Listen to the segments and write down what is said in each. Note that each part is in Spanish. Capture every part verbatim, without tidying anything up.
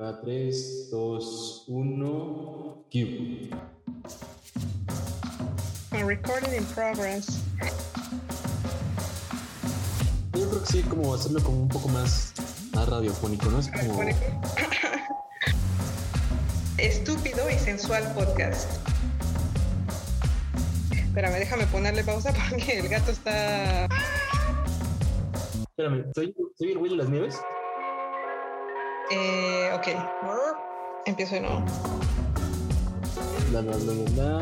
Va tres, dos, uno, cue. Recording in progress. Yo creo que sí, como hacerlo como un poco más, más radiofónico, ¿no? Es como... Estúpido y sensual podcast. Espérame, déjame ponerle pausa porque el gato está... Espérame, ¿soy, soy el güey de las nieves? Eh, ok. Empiezo de nuevo. La, la, la, la, la.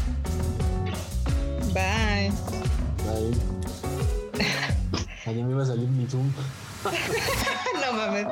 Bye. Bye. Allá me iba a salir mi Zoom. No mames.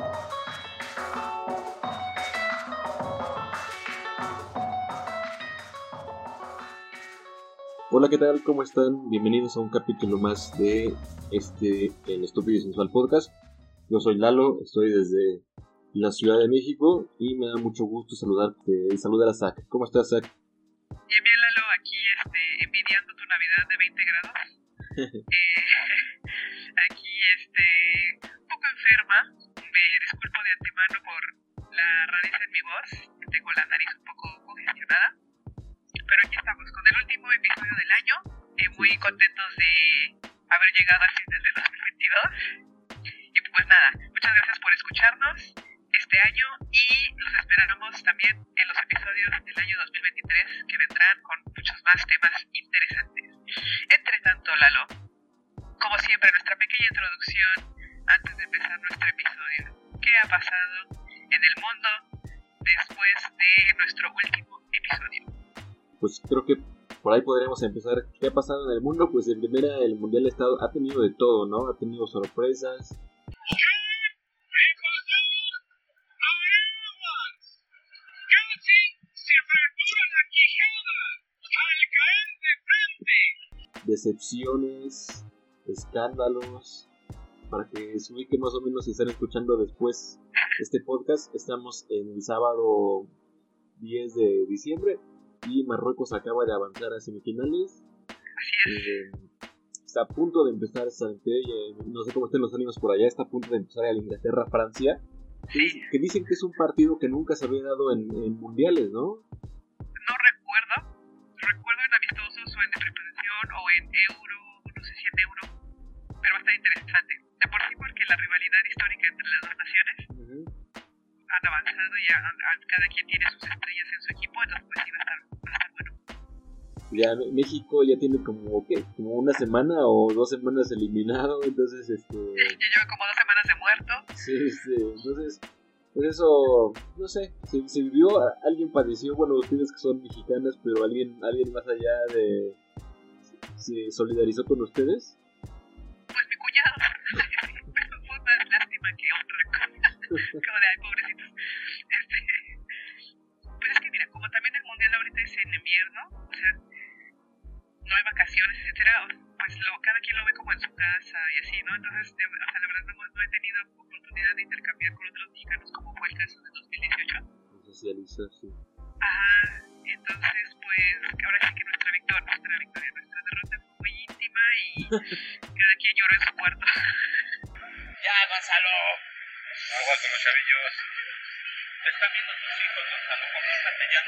Hola, ¿qué tal? ¿Cómo están? Bienvenidos a un capítulo más de este, el Estúpido y Sensual Podcast. Yo soy Lalo, estoy desde la Ciudad de México y me da mucho gusto saludarte y saludar a Zach. ¿Cómo estás, Zach? Bien, bien, Lalo, aquí este, envidiando tu Navidad de veinte grados. eh, aquí, este, un poco enferma. Me disculpo de antemano por la rareza en mi voz. Tengo la nariz un poco congestionada. Pero aquí estamos con el último episodio del año. Eh, muy contentos de haber llegado al final de dos mil veintidós. Y pues nada, muchas gracias por escucharnos este año y los esperamos también en los episodios del año dos mil veintitrés que vendrán con muchos más temas interesantes. Entre tanto, Lalo, como siempre, nuestra pequeña introducción antes de empezar nuestro episodio. ¿Qué ha pasado en el mundo después de nuestro último episodio? Pues creo que por ahí podríamos empezar. ¿Qué ha pasado en el mundo? Pues en primera, el Mundial ha, estado, ha tenido de todo, ¿no? Ha tenido sorpresas. Decepciones, escándalos. Para que se ubiquen más o menos si están escuchando después este podcast, estamos en el sábado diez de diciembre y Marruecos acaba de avanzar a semifinales. Eh, está a punto de empezar, eh, no sé cómo estén los ánimos por allá, está a punto de empezar el Inglaterra-Francia, que, que dicen que es un partido que nunca se había dado en, en mundiales, ¿no? No recuerdo, recuerdo en amistosos o en representación o en euro, no sé si en euro, pero va a estar interesante. De por sí porque la rivalidad histórica entre las dos naciones uh-huh. han avanzado y a, a, cada quien tiene sus estrellas en su equipo, entonces pues sí va a estar, va a estar bueno. Ya México ya tiene como, ¿qué? Como una semana o dos semanas eliminado, entonces este... Ya lleva como dos semanas de muerto. Sí, sí, entonces... Pues eso, no sé, se, se vivió, alguien padeció, bueno, ustedes que son mexicanas, pero alguien alguien más allá de... ¿Se solidarizó con ustedes? Pues mi cuñado, pero fue más lástima que otra cosa, como de, ay, pobrecitos. Este, pues es que mira, como también el mundial ahorita es en invierno, o sea, no hay vacaciones, etcétera, pues lo, cada quien lo ve como en su casa y así, ¿no? Entonces, de, o sea, la verdad no, no he tenido oportunidad de intercambiar con otros mexicanos como fue el caso de dos mil dieciocho. Socializar, sí. Ajá, entonces pues ahora sí que nuestra victoria, nuestra victoria, nuestra derrota fue muy íntima y cada quien lloró en su cuarto. Ya, Gonzalo, no hagas con los chavillos. Te están viendo tus hijos, Gonzalo, compórtate ya.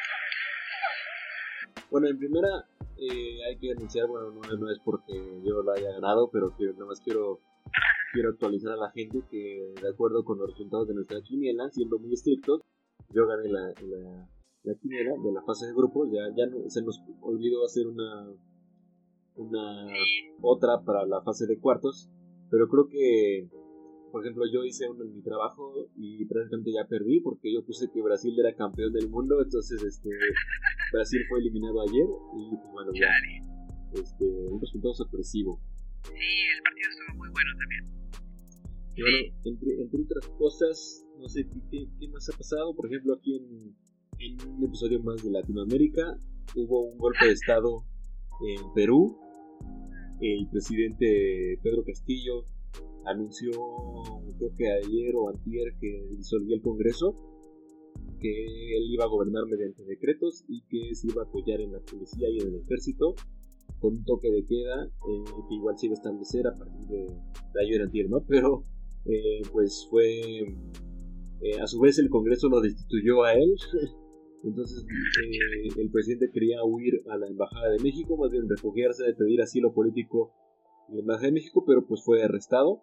Bueno, en primera eh, hay que anunciar, bueno, no, no es porque yo lo haya ganado, pero quiero, nada más quiero quiero actualizar a la gente que de acuerdo con los resultados de nuestra quiniela, siendo muy estrictos, yo gané la, la, la quiniela de la fase de grupos. Ya, ya no, se nos olvidó hacer una una otra para la fase de cuartos, pero creo que, por ejemplo, yo hice uno en mi trabajo y prácticamente ya perdí porque yo puse que Brasil era campeón del mundo, entonces este Brasil fue eliminado ayer y pues bueno, ya, este, un resultado sorpresivo. Sí, el partido estuvo muy bueno también. Y bueno, entre, entre otras cosas, no sé ¿qué, qué, qué más ha pasado. Por ejemplo, aquí en, en un episodio más de Latinoamérica hubo un golpe de estado en Perú. El presidente Pedro Castillo anunció, creo que ayer o antier, que disolvió el Congreso, que él iba a gobernar mediante decretos y que se iba a apoyar en la policía y en el ejército con un toque de queda eh, que igual se iba a establecer a partir de, de ayer antier, ¿no? Pero eh, pues fue Eh, a su vez el Congreso lo destituyó a él. Entonces eh, el presidente quería huir a la Embajada de México, más bien refugiarse, pedir asilo político en la Embajada de México, pero pues fue arrestado.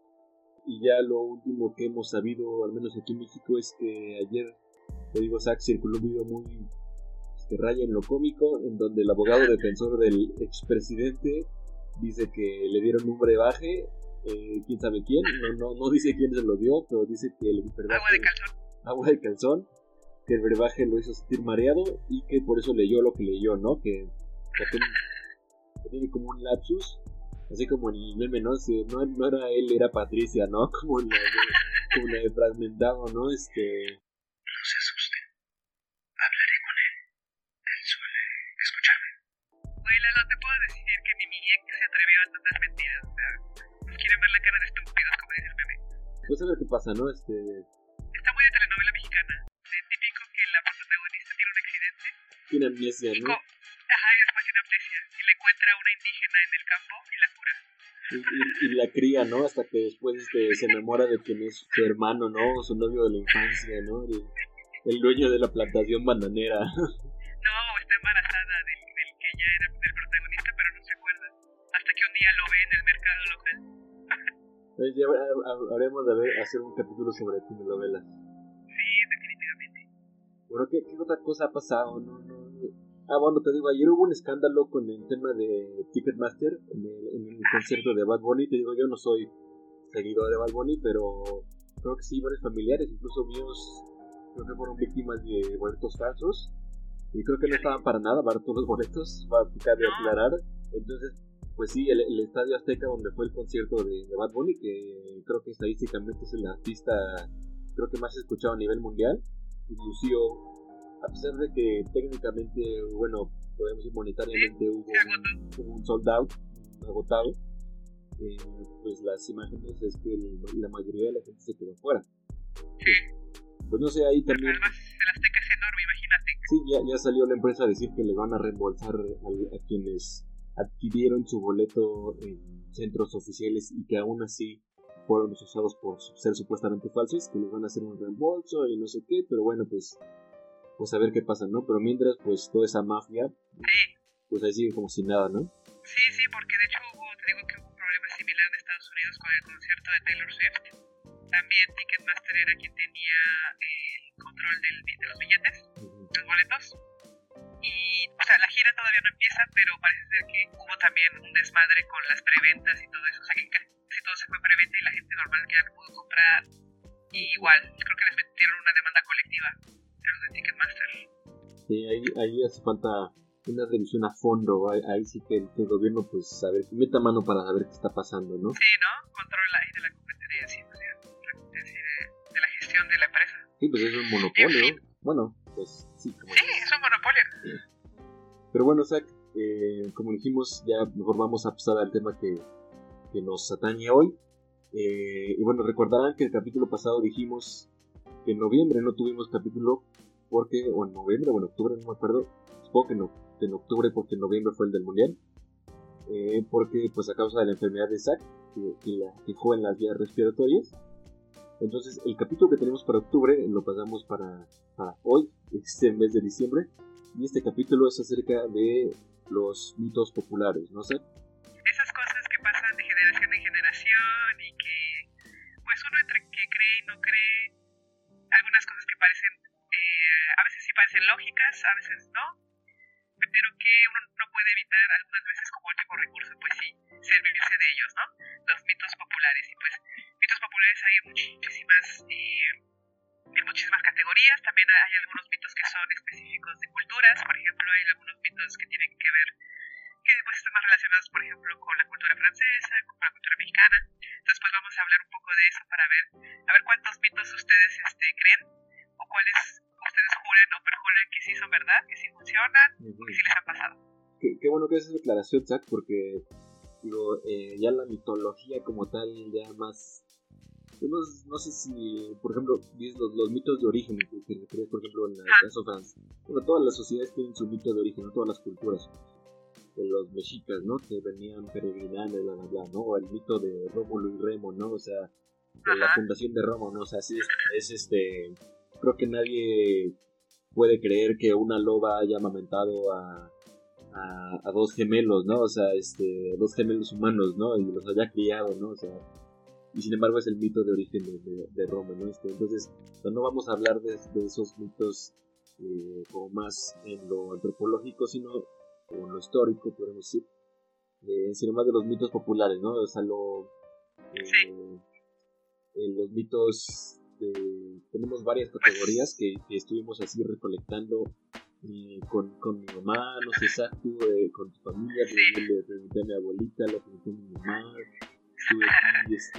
Y ya lo último que hemos sabido, al menos aquí en México, es que ayer, te digo, Zach, circuló un video muy que raya en lo cómico, en donde el abogado defensor del expresidente dice que le dieron un brebaje, eh, quién sabe quién, no, no, no dice quién se lo dio, pero dice que el brebaje, agua de calzón, agua de calzón, que el brebaje lo hizo sentir mareado y que por eso leyó lo que leyó, ¿no? Que, que, tiene, que tiene como un lapsus, así como en el meme, ¿no? Si no, no era él, era Patricia, ¿no? Como la de, como la de fragmentado, ¿no? Este... No se asuste. Hablaré con él. Él suele escucharme. Güey, Lalo, te puedo decir que ni mi ex se atrevió a tantas mentiras. O sea, nos quieren ver la cara de estúpidos, como dice el meme. Pues a ver qué pasa, ¿no? Este... Está muy de telenovela mexicana. De típico que la protagonista tiene un accidente. Tiene amnesia, Y ¿no? co- Ajá, y después tiene amnesia. Y le encuentra a una indígena en el campo y la cura. Y, y, y la cría, ¿no? Hasta que después este, se enamora de quien es su hermano, ¿no? Su novio de la infancia, ¿no? El, el dueño de la plantación bananera. No, está embarazada del, del que ya era el protagonista, pero no se acuerda. Hasta que un día lo ve en el mercado local. Entonces ya ha- ha- habremos de ver, hacer un capítulo sobre telenovelas. Sí, definitivamente. Bueno, ¿qué, ¿qué otra cosa ha pasado? No, no, no. Ah, bueno, te digo, ayer hubo un escándalo con el tema de Ticketmaster en el, en el concierto de Bad Bunny. Te digo, yo no soy seguidor de Bad Bunny, pero creo que sí, varios familiares, incluso míos, creo que fueron víctimas de boletos falsos. Y creo que no estaban para nada baratos los boletos, va a cabe aclarar. Entonces, pues sí, el, el Estadio Azteca, donde fue el concierto de, de Bad Bunny, que creo que estadísticamente es el artista, creo que más escuchado a nivel mundial, lució, a pesar de que técnicamente, bueno, podemos decir monetariamente hubo un, hubo un sold out, un agotado, eh, pues las imágenes es que el, la mayoría de la gente se quedó fuera. Pues no sé, ahí también... Además, el Azteca es enorme, imagínate. Sí, ya, ya salió la empresa a decir que le van a reembolsar a, a quienes adquirieron su boleto en centros oficiales y que aún así fueron usados por ser supuestamente falsos, que les van a hacer un reembolso y no sé qué, pero bueno, pues pues a ver qué pasa, ¿no? Pero mientras, pues toda esa mafia, Sí, pues ahí sigue como si nada, ¿no? sí, sí, porque de hecho hubo, te digo que hubo un problema similar en Estados Unidos con el concierto de Taylor Swift. También Ticketmaster era quien tenía el control del, de los billetes, de los boletos. Y, o sea, la gira todavía no empieza, pero parece ser que hubo también un desmadre con las preventas y todo eso. O sea, que casi todo se fue preventa y la gente normal que ya no pudo comprar. Y igual, creo que les metieron una demanda colectiva a los de Ticketmaster. Sí, ahí, ahí hace falta una revisión a fondo, ahí, ahí sí que el, que el gobierno, pues, a ver, que meta mano para saber qué está pasando, ¿no? Sí, ¿no? Control ahí de la competencia, sí, pues, la competencia de, de la gestión de la empresa. Sí, pues es un monopolio, ¿no? Bueno, pues sí, como Sí, es un monopolio. Pero bueno, Zach, eh, como dijimos, ya mejor vamos a pasar al tema que, que nos atañe hoy. Eh, y bueno, recordarán que el capítulo pasado dijimos que en noviembre no tuvimos capítulo porque, o en noviembre o en octubre, no me acuerdo, supongo que no, en octubre porque en noviembre fue el del Mundial, eh, porque pues a causa de la enfermedad de Zach, que, que la dejó en las vías respiratorias. Entonces el capítulo que tenemos para octubre lo pasamos para, para hoy, este mes de diciembre, y este capítulo es acerca de los mitos populares, ¿no sé? Esas cosas que pasan de generación en generación y que, pues uno entre que cree y no cree, algunas cosas que parecen, eh, a veces sí parecen lógicas, a veces no, pero que uno no puede evitar algunas veces como último recurso, pues sí, servirse de ellos, ¿no? Los mitos populares, y pues mitos populares hay en muchísimas, eh, en muchísimas categorías. También hay algunos mitos que son específicos de culturas. Por ejemplo, hay algunos mitos que tienen que ver, que pues están más relacionados, por ejemplo, con la cultura francesa, con la cultura mexicana. Entonces pues vamos a hablar un poco de eso para ver, a ver cuántos mitos ustedes este, creen, o cuáles ustedes juran o perjuran que sí son verdad, que sí funcionan, o que sí les han pasado. Qué, qué bueno que haces esa declaración, Zach, porque digo, eh, ya la mitología como tal, ya más... No, no sé si, por ejemplo, dices los, los mitos de origen, que, que refieres, por ejemplo, en el caso francés. Bueno, todas las sociedades tienen su mito de origen, ¿no? Todas las culturas. De los mexicas, ¿no? Que venían peregrinando y bla, bla, bla, ¿no? O el mito de Rómulo y Remo, ¿no? O sea, de la fundación de Roma, ¿no? O sea, sí, es, es este, creo que nadie puede creer que una loba haya amamentado a, a, a dos gemelos, ¿no? O sea, este, dos gemelos humanos, ¿no? Y los haya criado, ¿no? O sea, y sin embargo es el mito de origen de, de, de Roma, ¿no? Este, entonces, no vamos a hablar de, de esos mitos eh, como más en lo antropológico, sino en lo histórico, podemos decir. Eh, sino más de los mitos populares, ¿no? O sea, lo, eh, Sí. eh, los mitos, de, tenemos varias categorías que, que estuvimos así recolectando eh, con, con mi mamá, no sé, Zach, tú eh, con tu familia, Sí. le, le pregunté a mi abuelita, le pregunté a mi mamá, estuve aquí este,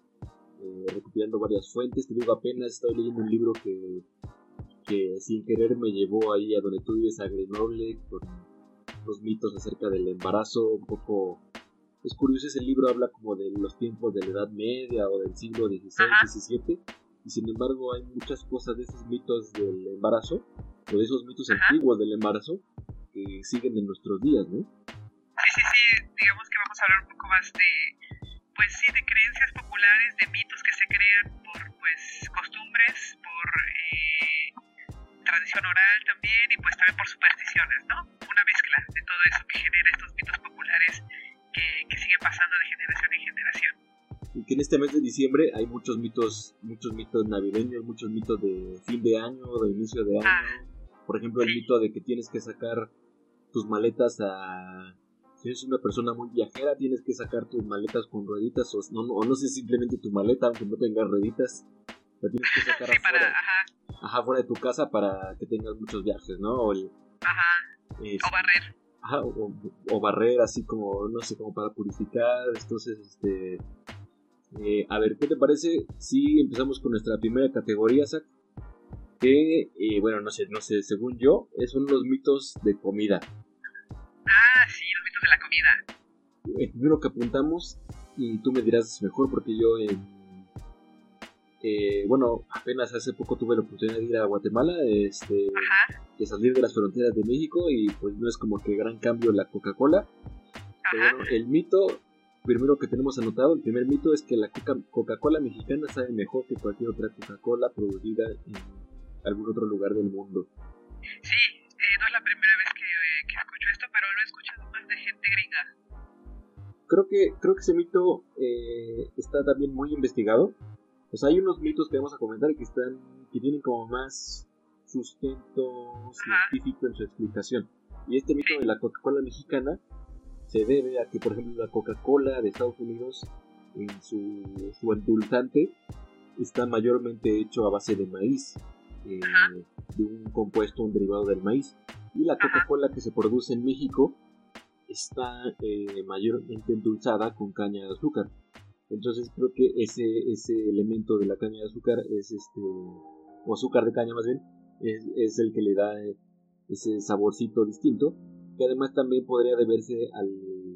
eh, recopilando varias fuentes, te digo, apenas estoy leyendo un libro que, que sin querer me llevó ahí a donde tú vives, a Grenoble, con los mitos acerca del embarazo, un poco, es curioso, ese libro habla como de los tiempos de la Edad Media o del siglo dieciséis, diecisiete, y sin embargo hay muchas cosas de esos mitos del embarazo, o de esos mitos Ajá. antiguos del embarazo, que siguen en nuestros días, ¿no? Sí, sí, sí, digamos que vamos a hablar un poco más de, pues sí, de creencias populares, de mitos que se crean por, pues, costumbres, por eh, tradición oral también, y pues también por supersticiones, ¿no? Una mezcla de todo eso que genera estos mitos populares que, que siguen pasando de generación en generación. Y que en este mes de diciembre hay muchos mitos, muchos mitos navideños, muchos mitos de fin de año, de inicio de año. Ah, Por ejemplo, el sí. mito de que tienes que sacar tus maletas a... Si eres una persona muy viajera, tienes que sacar tus maletas con rueditas, o no, no, o no sé, simplemente tu maleta, aunque no tenga rueditas, la tienes que sacar Sí, afuera, para, ajá, ajá, fuera de tu casa para que tengas muchos viajes, ¿no? O, el, ajá, es- o barrer. ajá, o, o barrer, así como, no sé, como para purificar. Entonces, este... eh, a ver, ¿qué te parece si empezamos con nuestra primera categoría, Zach? Que, eh, bueno, no sé, no sé, según yo, eh, son los mitos de comida. Ah, sí, los mitos de la comida. El primero que apuntamos, y tú me dirás mejor, porque yo, eh, eh, bueno, apenas hace poco tuve la oportunidad de ir a Guatemala, este, Ajá, de salir de las fronteras de México, y pues no es como que gran cambio la Coca-Cola. Pero ajá. bueno, el mito primero que tenemos anotado, el primer mito es que la Coca- Coca-Cola mexicana sabe mejor que cualquier otra Coca-Cola producida en algún otro lugar del mundo. Sí, eh, no es la primera vez que, eh, que escucho esto, pero lo he escuchado más de gente gringa. Creo que, creo que ese mito eh, está también muy investigado. O sea, hay unos mitos que vamos a comentar que están, que tienen como más sustento científico en su explicación. Y este mito de la Coca-Cola mexicana se debe a que, por ejemplo, la Coca-Cola de Estados Unidos, en su, su endulzante, está mayormente hecho a base de maíz, eh, de un compuesto, un derivado del maíz. Y la Coca-Cola que se produce en México está eh, mayormente endulzada con caña de azúcar. Entonces creo que ese, ese elemento de la caña de azúcar es este, o azúcar de caña más bien, es, es el que le da eh, ese saborcito distinto, que además también podría deberse al,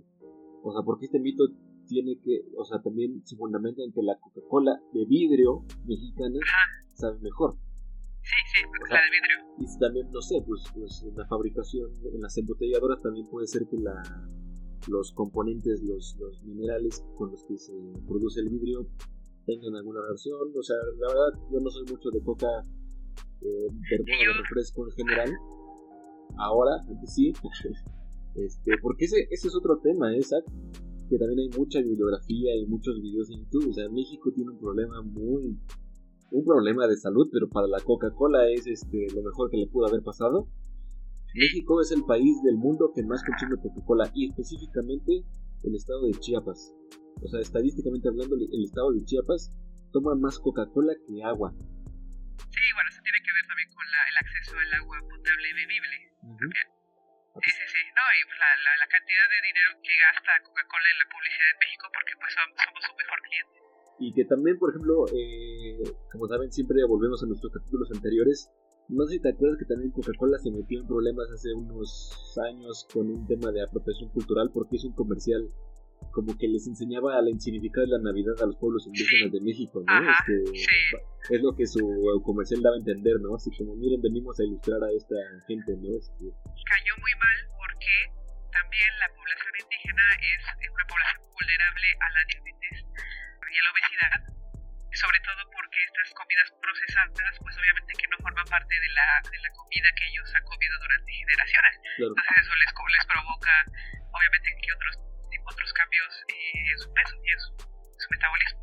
o sea, porque este mito tiene que, o sea, también se fundamenta en que la Coca-Cola de vidrio mexicana sabe mejor. Sí, sí, porque O es sea, la de vidrio. y también, no sé, pues, pues en la fabricación, en las embotelladoras también puede ser que la, los componentes, los, los minerales con los que se produce el vidrio tengan alguna relación. O sea, la verdad, yo no soy mucho de coca, eh, perdón, de refresco en general. Ahora, antes sí. este, porque ese, ese es otro tema, ¿eh, Zach? Que también hay mucha bibliografía y muchos videos en YouTube. O sea, México tiene un problema muy... un problema de salud, pero para la Coca-Cola es este, lo mejor que le pudo haber pasado. México es el país del mundo que más consume Coca-Cola, y específicamente el estado de Chiapas. O sea, estadísticamente hablando, el estado de Chiapas toma más Coca-Cola que agua. Sí, bueno, eso tiene que ver también con la, el acceso al agua potable y bebible. Uh-huh. Sí, sí, sí. No, y la, la, la cantidad de dinero que gasta Coca-Cola en la publicidad en México, porque pues somos, somos su mejor cliente. Y que también, por ejemplo, eh, como saben, siempre volvemos a nuestros capítulos anteriores. No sé si te acuerdas que también Coca-Cola se metió en problemas hace unos años con un tema de apropiación cultural, porque hizo un comercial como que les enseñaba a significar la Navidad a los pueblos indígenas sí. de México, ¿no? Ajá, este, sí. Es lo que su comercial daba a entender, ¿no? Así como, miren, venimos a ilustrar a esta gente, ¿no? Este... Cayó muy mal porque también la población indígena es una población vulnerable a la diabetes y a la obesidad. sobre todo porque estas comidas procesadas, pues obviamente que no forman parte de la, de la comida que ellos han comido durante generaciones. Claro. Entonces eso les, les provoca, obviamente, que otros, otros cambios eh, en su peso y en su, su metabolismo.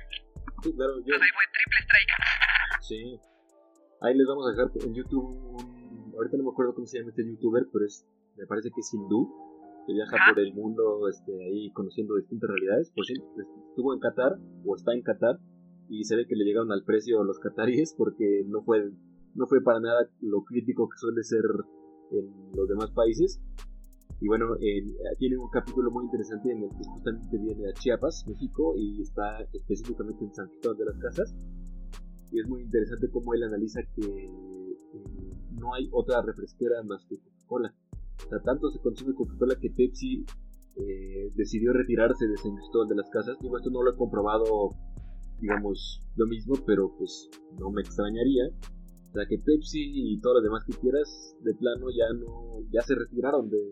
Sí, claro. Yo... Entonces hay buen triple strike. Sí. Ahí les vamos a dejar en YouTube un... Ahorita no me acuerdo cómo se llama este youtuber, pero es, me parece que es hindú, que viaja ¿Ah? por el mundo este, ahí conociendo distintas realidades. Por sí, estuvo en Qatar, o está en Qatar, y se ve que le llegaron al precio a los qataríes porque no fue, no fue para nada lo crítico que suele ser en los demás países. Y bueno, eh, tiene un capítulo muy interesante en el que justamente viene a Chiapas, México, y está específicamente en San Cristóbal de las Casas. Y es muy interesante cómo él analiza que eh, no hay otra refresquera más que Coca-Cola. O sea, tanto se consume Coca-Cola que Pepsi eh, decidió retirarse de San Cristóbal de las Casas. Digo, esto no lo he comprobado, digamos, lo mismo, pero pues no me extrañaría. O sea, que Pepsi y todo lo demás que quieras, de plano ya no, ya se retiraron de,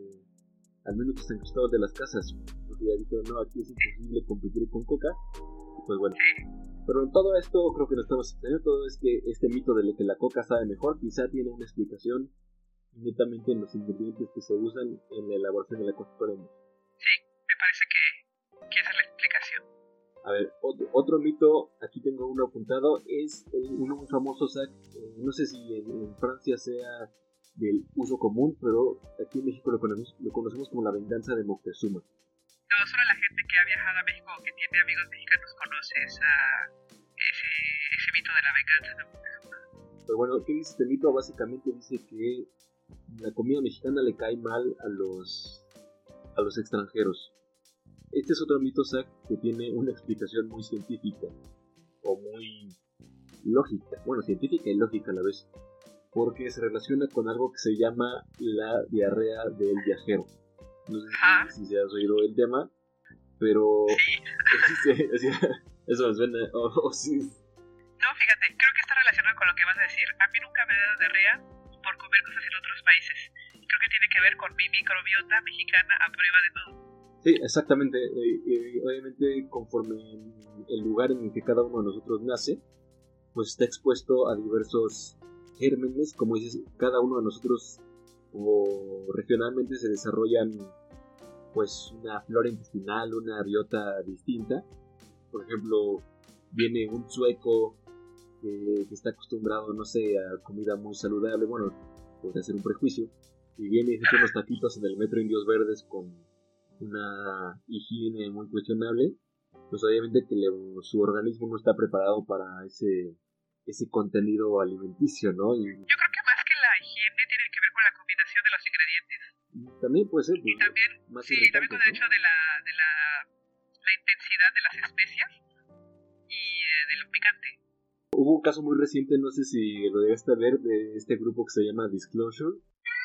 al menos de San Cristóbal de las Casas. Porque ya dijeron, no, aquí es imposible competir con Coca. Y pues bueno. Pero en todo esto creo que no estamos entendiendo. Todo es que este mito de que la Coca sabe mejor quizá tiene una explicación netamente en los ingredientes que se usan en la elaboración de la Coca-Cola. Sí, me parece que, que esa es la explicación. A ver, otro, otro mito, aquí tengo uno apuntado, es el, uno muy famoso, Zach, eh, no sé si en, en Francia sea del uso común, pero aquí en México lo conocemos, lo conocemos como la venganza de Moctezuma. No, solo la gente que ha viajado a México o que tiene amigos mexicanos conoce esa, ese, ese mito de la venganza de Moctezuma. Pero bueno, ¿qué dice este mito? Básicamente dice que la comida mexicana le cae mal a los, a los extranjeros. Este es otro mito, Zach, que tiene una explicación muy científica, o muy lógica, bueno, científica y lógica a la vez, porque se relaciona con algo que se llama la diarrea del viajero. No sé si, si se has oído el tema, pero sí. Eso me suena, o oh, oh, sí. No, fíjate, creo que está relacionado con lo que vas a decir. A mí nunca me ha dado diarrea por comer cosas en otros países. Creo que tiene que ver con mi microbiota mexicana a prueba de todo. Sí, exactamente. Eh, eh, obviamente, conforme el lugar en el que cada uno de nosotros nace, pues está expuesto a diversos gérmenes. Como dices, cada uno de nosotros o regionalmente se desarrollan pues una flora intestinal, una biota distinta. Por ejemplo, viene un sueco que, que está acostumbrado, no sé, a comida muy saludable, bueno, podría ser un prejuicio, y viene y se echa unos taquitos en el Metro Indios Verdes con una higiene muy cuestionable, pues obviamente que le, su organismo no está preparado para ese ese contenido alimenticio, ¿no? Y, yo creo que más que la higiene tiene que ver con la combinación de los ingredientes. También puede ser. Pues, y también, más sí, también con el hecho de la, de la, la intensidad de las especias y eh, de lo picante. Hubo un caso muy reciente, no sé si lo llegaste a ver, de este grupo que se llama Disclosure.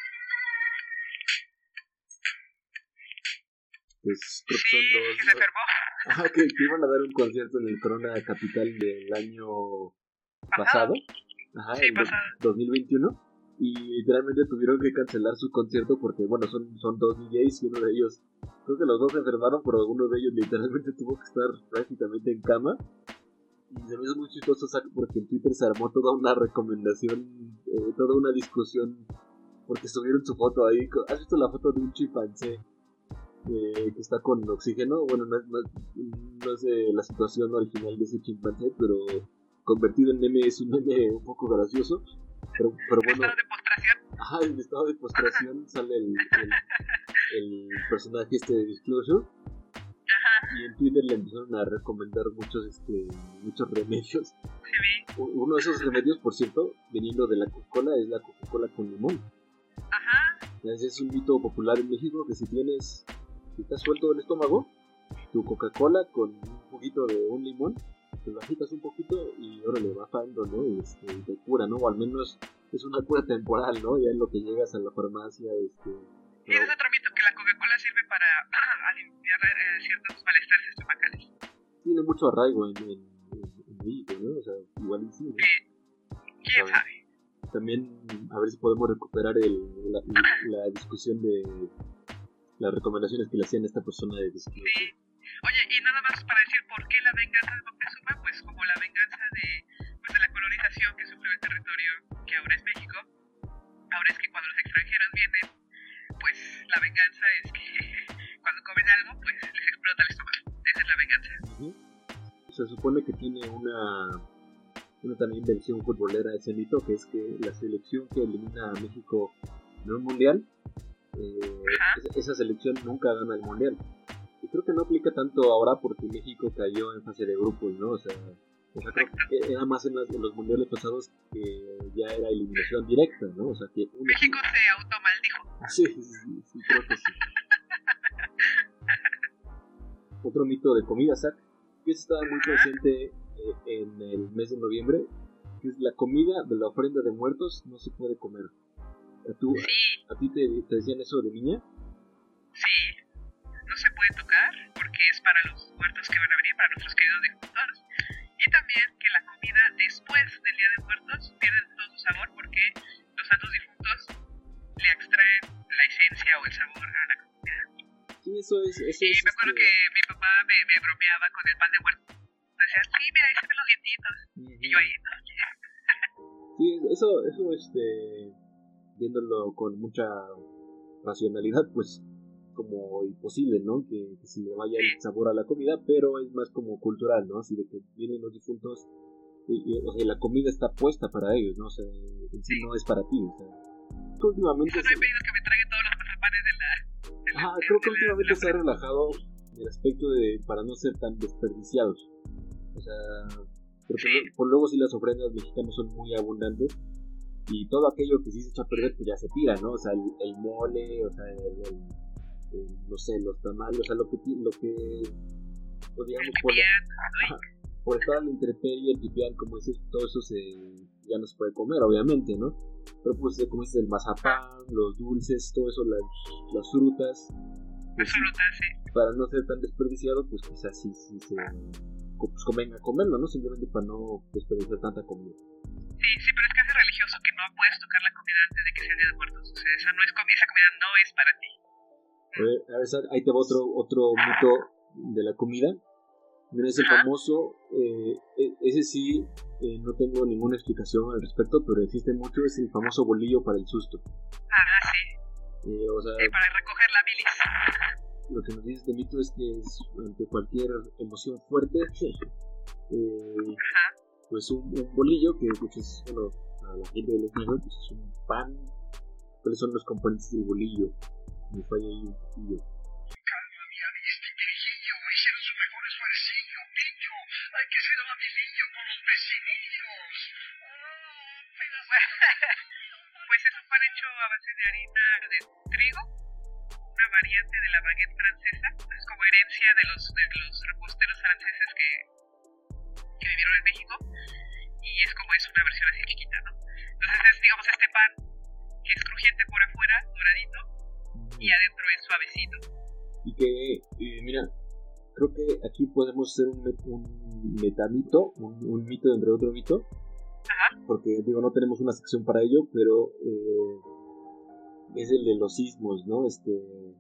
Pues, creo que sí, son dos, que se enfermó. Ah, que, que iban a dar un concierto en el Corona Capital del año pasado, Ajá, sí, en pasado. dos mil veintiuno, y literalmente tuvieron que cancelar su concierto porque, bueno, son, son dos D Js y uno de ellos, creo que los dos se enfermaron, pero uno de ellos literalmente tuvo que estar prácticamente en cama. Y se me hizo muy chistoso porque en Twitter se armó toda una recomendación, eh, toda una discusión, porque subieron su foto ahí. ¿Has visto la foto de un chimpancé eh, que está con oxígeno? Bueno, no, no, no es eh, la situación original de ese chimpancé, pero convertido en meme es un meme un poco gracioso. Pero, pero bueno, en estado de postración. Ajá, en estado de postración sale el, el, el personaje este de Disclosure. Ajá. Y en Twitter le empezaron a recomendar muchos este muchos remedios. Sí, Uno de esos remedios, por cierto, viniendo de la Coca-Cola, es la Coca-Cola con limón. Ajá. Entonces es un mito popular en México que si tienes, si estás suelto del estómago, tu Coca-Cola con un poquito de un limón, te lo agitas un poquito y ahora le bajando, ¿no? Y este, te cura, ¿no? O al menos es una cura temporal, ¿no? Ya en lo que llegas a la farmacia, este... Y ese es otro mito, que la Coca-Cola sirve para aliviar eh, ciertos malestares estomacales. Tiene mucho arraigo en, en, en México, ¿no? O sea, igual sí, ¿no? Sí. ¿Quién o sea, sabe? También a ver si podemos recuperar el, la, la discusión de las recomendaciones que le hacían a esta persona de disciplina. Sí. Oye, y nada más para decir por qué la venganza de Moctezuma, pues como la venganza de, pues, de la colonización que sufrió el territorio que ahora es México, ahora es que cuando los extranjeros vienen, pues la venganza es que cuando comen algo, pues les explota el estómago. Esa es la venganza. Uh-huh. Se supone que tiene una, una también versión futbolera de ese mito, que es que la selección que elimina a México en un mundial, eh, esa, esa selección nunca gana el mundial. Y creo que no aplica tanto ahora porque México cayó en fase de grupos, ¿no? O sea, o sea creo que era más en, las, en los mundiales pasados que ya era eliminación directa, ¿no? O sea, que un México equipo... se automaldijo. Sí, sí, sí, creo que sí. Otro mito de comida, Zach, que estaba muy presente eh, en el mes de noviembre, que es la comida de la ofrenda de muertos no se puede comer. ¿A, tú, sí. ¿A ti te, te decían eso de niña? Sí. No se puede tocar porque es para los muertos que van a venir, para nuestros queridos difuntos. Y también que la comida después del Día de Muertos pierde todo su sabor porque los santos difuntos le extraen la esencia o el sabor a la comida. Sí, eso es. Eso y es me acuerdo este... que mi papá me, me bromeaba con el pan de muerto. Me decía, sí, mira, ahí se ven los dientitos. Uh-huh. Y yo ahí, no. Sí, eso, eso, este, viéndolo con mucha racionalidad, pues como imposible, ¿no? Que, que se le vaya el sabor a la comida, pero es más como cultural, ¿no? Así de que vienen los difuntos y, y o sea, la comida está puesta para ellos, ¿no? O sea, en sí no es para ti, o sea. Últimamente no he pedido que me traigan todos los mazapanes de la... De la Ajá, de, creo que de últimamente la, de se ha relajado el aspecto de para no ser tan desperdiciados. O sea, porque sí. por, por luego sí las ofrendas mexicanas son muy abundantes y todo aquello que sí se echa a perder pues ya se tira, ¿no? O sea, el, el mole, o sea, el, el Eh, no sé, los tamales, o sea, lo que, lo que o digamos, por, ajá, por estar a la intemperie, el pipián, como dices, todo eso se, ya no se puede comer, obviamente, ¿no? Pero pues, como dices, el mazapán, los dulces, todo eso, las, las frutas, pues, frutas, sí. Para no ser tan desperdiciado, pues quizás sí, sí se pues, convenga comerlo, ¿no? Simplemente para no desperdiciar tanta comida. Sí, sí, pero es casi religioso que no puedes tocar la comida antes de que sea el Día de Muertos, o sea, esa, no es comida, esa comida no es para ti. A ver, a ver, ahí te va otro, otro mito de la comida. Mira, es el Ajá. famoso, eh, ese sí, eh, no tengo ninguna explicación al respecto, pero existe mucho, es el famoso bolillo para el susto. Ah, sí. Eh, o sea, eh, para recoger la bilis. Lo que nos dice este mito es que es, ante cualquier emoción fuerte, eh, pues un, un bolillo, que pues es, bueno, a la gente del extranjero, pues es un pan. ¿Cuáles son los componentes del bolillo? Me falla ahí un poquillo. Calma, mi amiste, querijillo. Hicieron su mejor esfuercillo, pillo. Hay que ser amabilillo con los vecinillos. Oh, pues es un pan hecho a base de harina de trigo, una variante de la baguette francesa. Es como herencia de los, de los reposteros franceses que, que vivieron en México. Y es como es una versión así chiquita, ¿no? Entonces es, digamos, este pan que es crujiente por afuera, doradito, y adentro es suavecito. Y que, eh, mira, creo que aquí podemos hacer un, un metamito, un, un mito dentro de otro mito. Ajá. Porque, digo, no tenemos una sección para ello, pero eh, es el de los sismos, ¿no? Este.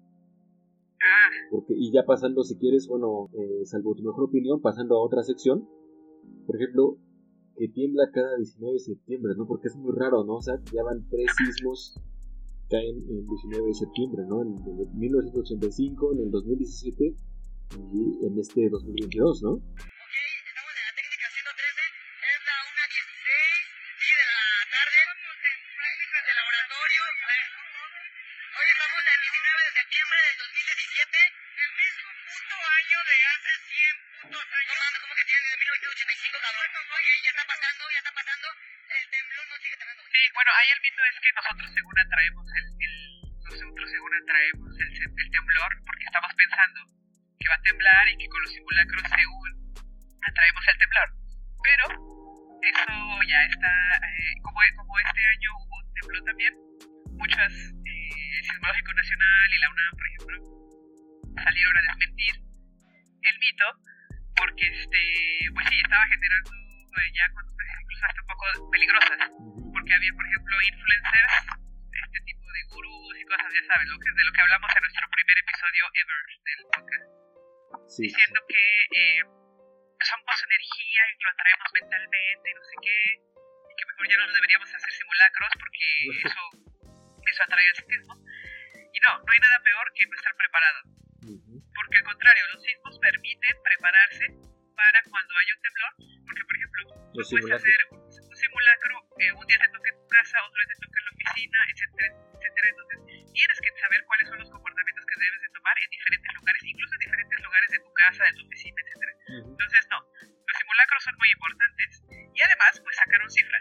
Ah. Porque, y ya pasando, si quieres, bueno, eh, salvo tu mejor opinión, pasando a otra sección, por ejemplo, que tiembla cada diecinueve de septiembre, ¿no? Porque es muy raro, ¿no? O sea, ya van tres sismos caen en diecinueve de septiembre, ¿no? En el mil novecientos ochenta y cinco, en el dos mil diecisiete y en este dos mil veintidós, ¿no? Ok, estamos en la técnica ciento trece, es la una dieciséis, diez de la tarde, estamos en prácticas de laboratorio. A ver, hoy estamos el diecinueve de septiembre del dos mil diecisiete, el mismo puto año de hace cien putos años. No mames, ¿cómo que tiene de mil novecientos ochenta y cinco, cabrón? Ok, ya está pasando, ya está pasando, el temblor no sigue temblando. Sí, bueno, ahí el mito es que nosotros según atraemos el, el nosotros según atraemos el, el temblor porque estamos pensando que va a temblar y que con los simulacros según atraemos el temblor, pero eso ya está, eh, como, como este año hubo un temblor también, muchas, eh, el Sismológico Nacional y la UNAM, por ejemplo, salieron a desmentir el mito porque este, pues sí, estaba generando eh, ya conductas incluso hasta un poco peligrosas, porque había, por ejemplo, influencers, este tipo de gurús y cosas, ya saben, lo que, de lo que hablamos en nuestro primer episodio ever del podcast. Sí. diciendo que eh, somos energía y lo atraemos mentalmente y no sé qué, y que mejor ya no deberíamos hacer simulacros porque eso, eso atrae al sismo. Y no, no hay nada peor que no estar preparado. Uh-huh. Porque al contrario, los sismos permiten prepararse para cuando hay un temblor. Porque, por ejemplo, tú Los puedes simulacros. hacer un, un simulacro, eh, un día te toca en tu casa, otro día te toca en la oficina, etcétera, etcétera. Entonces, tienes que saber cuáles son los comportamientos que debes de tomar en diferentes lugares, incluso en diferentes lugares de tu casa, de tu oficina, etcétera. Uh-huh. Entonces, no, los simulacros son muy importantes. Y además, pues sacaron cifras.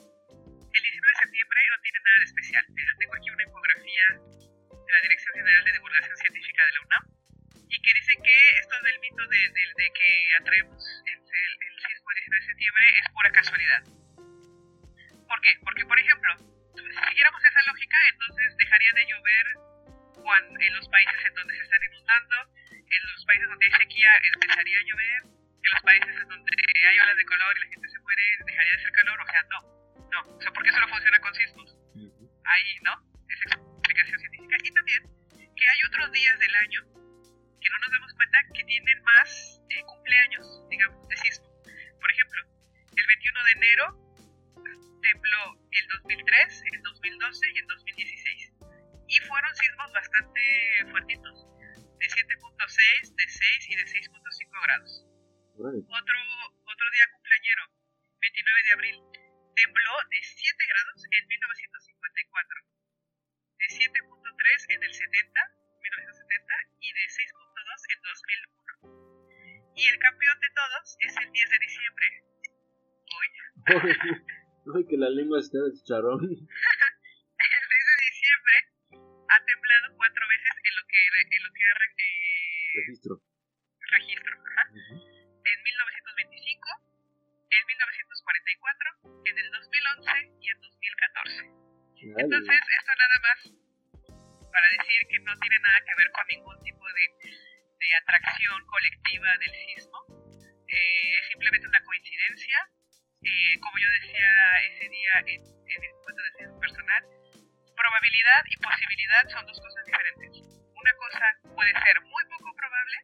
El diecinueve de septiembre no tiene nada de especial. Mira, tengo aquí una infografía de la Dirección General de Divulgación Científica de la UNAM, y que dice que esto del mito de, de, de que atraemos el, el, el sismo del diecinueve de septiembre es pura casualidad. ¿Por qué? Porque, por ejemplo, si siguiéramos esa lógica, entonces dejaría de llover cuando, en los países en donde se están inundando, en los países donde hay sequía empezaría a llover, en los países en donde hay olas de calor y la gente se muere dejaría de hacer calor. O sea, no, no, o sea, porque eso no funciona con sismos. Ahí, ¿no? Es explicación científica. Y también que hay otros días del año que no nos damos cuenta que tienen más eh, cumpleaños, digamos, de sismo. Por ejemplo, el veintiuno de enero tembló el dos mil tres, el dos mil doce y el dos mil dieciséis. Y fueron sismos bastante fuertitos, de siete punto seis, de seis y de seis punto cinco grados. Right. Otro, otro día cumpleañero, veintinueve de abril, tembló de siete grados en mil novecientos cincuenta y cuatro, de siete punto tres en el setenta, mil novecientos setenta, y de seis punto dos en dos mil uno. Y el campeón de todos es el diez de diciembre. Uy. Ay, que la lengua está de chicharrón. El diez de diciembre ha temblado cuatro veces en lo que, en lo que ha eh, Registro. registro. Ajá. Uh-huh. En mil novecientos veinticinco, en mil novecientos cuarenta y cuatro, en el dos mil once y en dos mil catorce. Vale. Entonces, esto nada más para decir que no tiene nada que ver con ningún tipo de, de atracción colectiva del sismo. Eh, es simplemente una coincidencia. Eh, como yo decía ese día en, en el encuentro de sismo personal, probabilidad y posibilidad son dos cosas diferentes. Una cosa puede ser muy poco probable,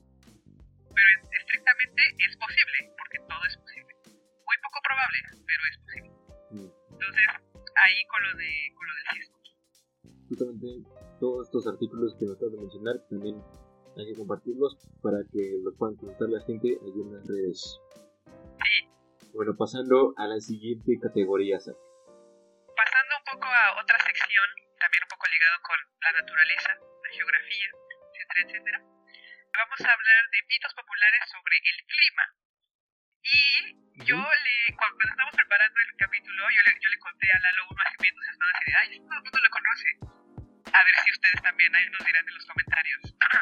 pero estrictamente es posible, porque todo es posible. Muy poco probable, pero es posible. Entonces, ahí con lo, de, con lo del sismo. Justamente todos estos artículos que me acabas de mencionar también hay que compartirlos para que los puedan consultar la gente allí en las redes. Sí. Bueno, pasando a la siguiente categoría, Sara. Pasando un poco a otra sección, también un poco ligado con la naturaleza, la geografía, etcétera, etcétera. Vamos a hablar de mitos populares sobre el clima. Y yo le, cuando estamos preparando el capítulo, yo le, yo le conté a Lalo uno así bien entusiasmado, así de, ay, todo el mundo lo conoce. A ver si ustedes también, ahí nos dirán en los comentarios.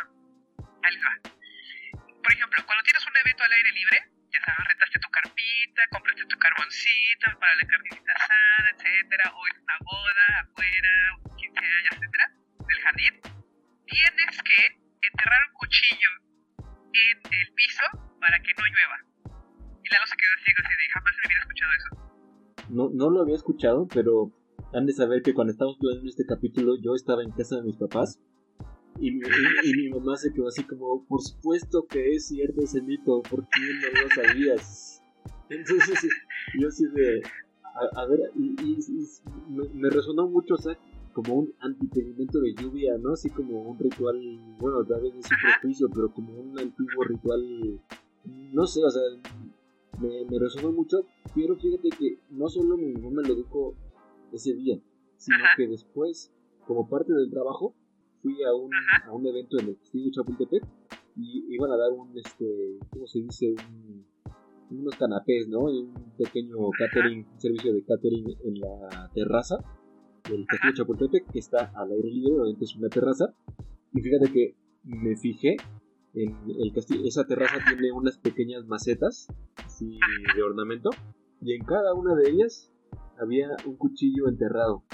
Ahí les va. Por ejemplo, cuando tienes un evento al aire libre, ya sabes, rentaste tu carpita, compraste tu carboncito para la carnita asada, etcétera, o es una boda afuera, quince años, etcétera, del jardín, tienes que enterrar un cuchillo en el piso para que no llueva. Y Lalo se quedó ciego así de, jamás había escuchado eso. No, no lo había escuchado, pero han de saber que cuando estábamos planeando este capítulo yo estaba en casa de mis papás y mi, y, y mi mamá se quedó así como, por supuesto que es cierto ese mito, ¿por qué no lo sabías? Entonces yo así de, a, a ver, y, y, y me, me resonó mucho, o sea, como un antipedimento de lluvia, ¿no? Así como un ritual, bueno, tal vez es un prejuicio, pero como un antiguo ritual, no sé, o sea, me, me resonó mucho, pero fíjate que no solo mi mamá me lo dijo ese día, sino Ajá. que después, como parte del trabajo, fui a un, a un evento en el Castillo de Chapultepec y iban a dar un, este, ¿cómo se dice? Un, unos canapés, ¿no? Y un pequeño catering, un servicio de catering en la terraza del Castillo de Chapultepec, que está al aire libre, obviamente es una terraza. Y fíjate que me fijé en el castillo, esa terraza tiene unas pequeñas macetas así de ornamento, y en cada una de ellas había un cuchillo enterrado.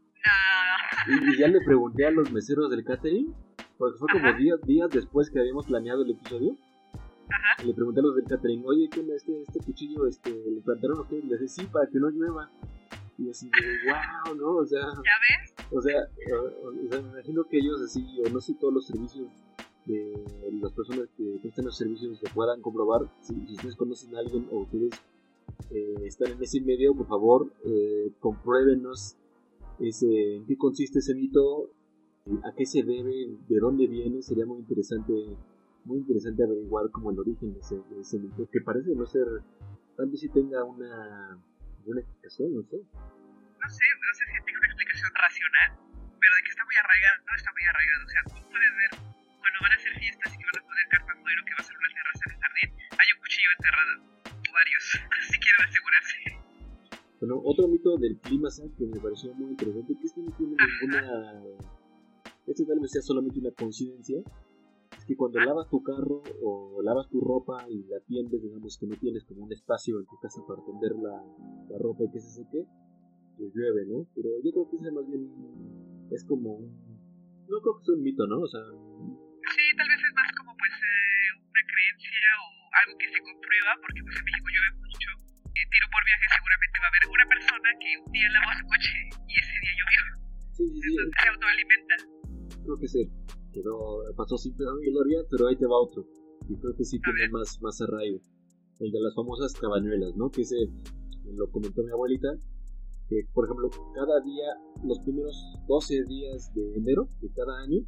No. Y, y ya le pregunté a los meseros del catering, porque fue como días, días después que habíamos planeado el episodio. Ajá. Le pregunté a los del catering, oye, ¿qué onda este, este cuchillo? Este, ¿le plantaron a ustedes? Les dije, sí, para que no llueva. Y así de, wow, ¿no? O sea, ¿Ya ves? o sea, o, o sea, me imagino que ellos así, o no sé, todos los servicios de las personas que prestan los servicios que puedan comprobar. Si, si ustedes conocen a alguien o ustedes eh, están en ese medio, por favor, eh, compruébenos ese, en qué consiste ese mito, a qué se debe, de dónde viene. Sería muy interesante muy interesante averiguar como el origen de ese, de ese mito, que parece no ser, tal vez si tenga una, una explicación, no sé. No sé, no sé si tenga una explicación racional, pero de que está muy arraigado, no está muy arraigado. O sea, tú puedes ver, cuando van a hacer fiestas y que van a poner carpa cuero, que va a ser una terraza en un jardín, hay un cuchillo enterrado, o varios, si quieren asegurarse. Bueno, otro mito del clima, ¿sabes? Que me pareció muy interesante, que este no tiene ninguna... Este tal vez sea solamente una coincidencia, es que cuando lavas tu carro o lavas tu ropa y la tiendes, digamos que no tienes como un espacio en tu casa para tender la, la ropa y que se seque, pues llueve, ¿no? Pero yo creo que ese más bien es como un... No creo que sea un mito, ¿no? O sea... Sí, tal vez es más como pues eh, una creencia o algo que se comprueba, porque pues en México llueve mucho. Eh, tiro por viaje seguramente va a haber una persona que un día lavó su coche y ese día llovió. Sí, sí, sí. Entonces se autoalimenta. Creo que se quedó, pasó sin pena ni gloria, pero ahí te va otro. Y creo que sí tiene más, más arraigo. El de las famosas cabañuelas, ¿no? Que ese lo comentó mi abuelita. Que, por ejemplo, cada día, los primeros doce días de enero de cada año,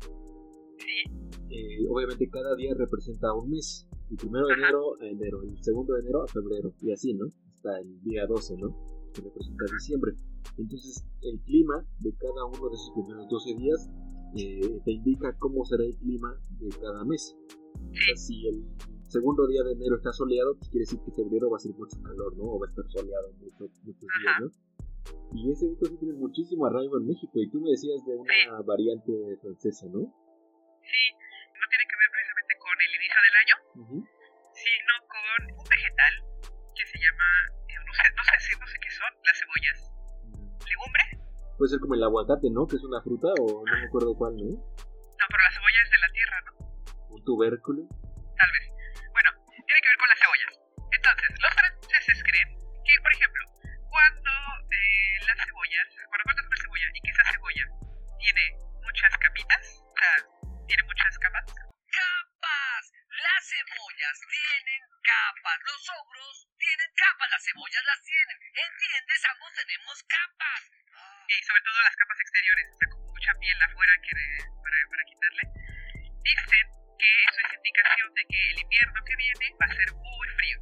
eh, obviamente cada día representa un mes. El primero de enero a enero, el segundo de enero a febrero, y así, ¿no? Hasta el día doce, ¿no? Que representa diciembre. Entonces, el clima de cada uno de esos primeros doce días eh, te indica cómo será el clima de cada mes. O sea, si el segundo día de enero está soleado, pues quiere decir que febrero va a ser mucho calor, ¿no? O va a estar soleado mucho, muchos días, ¿no? Y ese mito sí tiene muchísimo arraigo en México. Y tú me decías de una sí. variante francesa, ¿no? Sí, no tiene que ver precisamente con el inicio del año, uh-huh. sino con un vegetal que se llama, no sé, no sé, no sé qué son, las cebollas. ¿Legumbre? Puede ser como el aguacate, ¿no? Que es una fruta, o no me acuerdo cuál, ¿no? No, pero la cebolla es de la tierra, ¿no? ¿Un tubérculo? Tal vez. Bueno, tiene que ver con las cebollas. Entonces, los franceses creen que, por ejemplo, cuando eh, las cebollas, cuando cortas una cebolla y que esa cebolla tiene muchas capitas, o sea, tiene muchas capas. ¡Capas! Las cebollas tienen capas. Los ogros tienen capas. Las cebollas las tienen. ¿Entiendes? Ambos tenemos capas. Y sobre todo las capas exteriores, o sea, con mucha piel afuera que de, para, para quitarle. Dicen que eso es indicación de que el invierno que viene va a ser muy frío.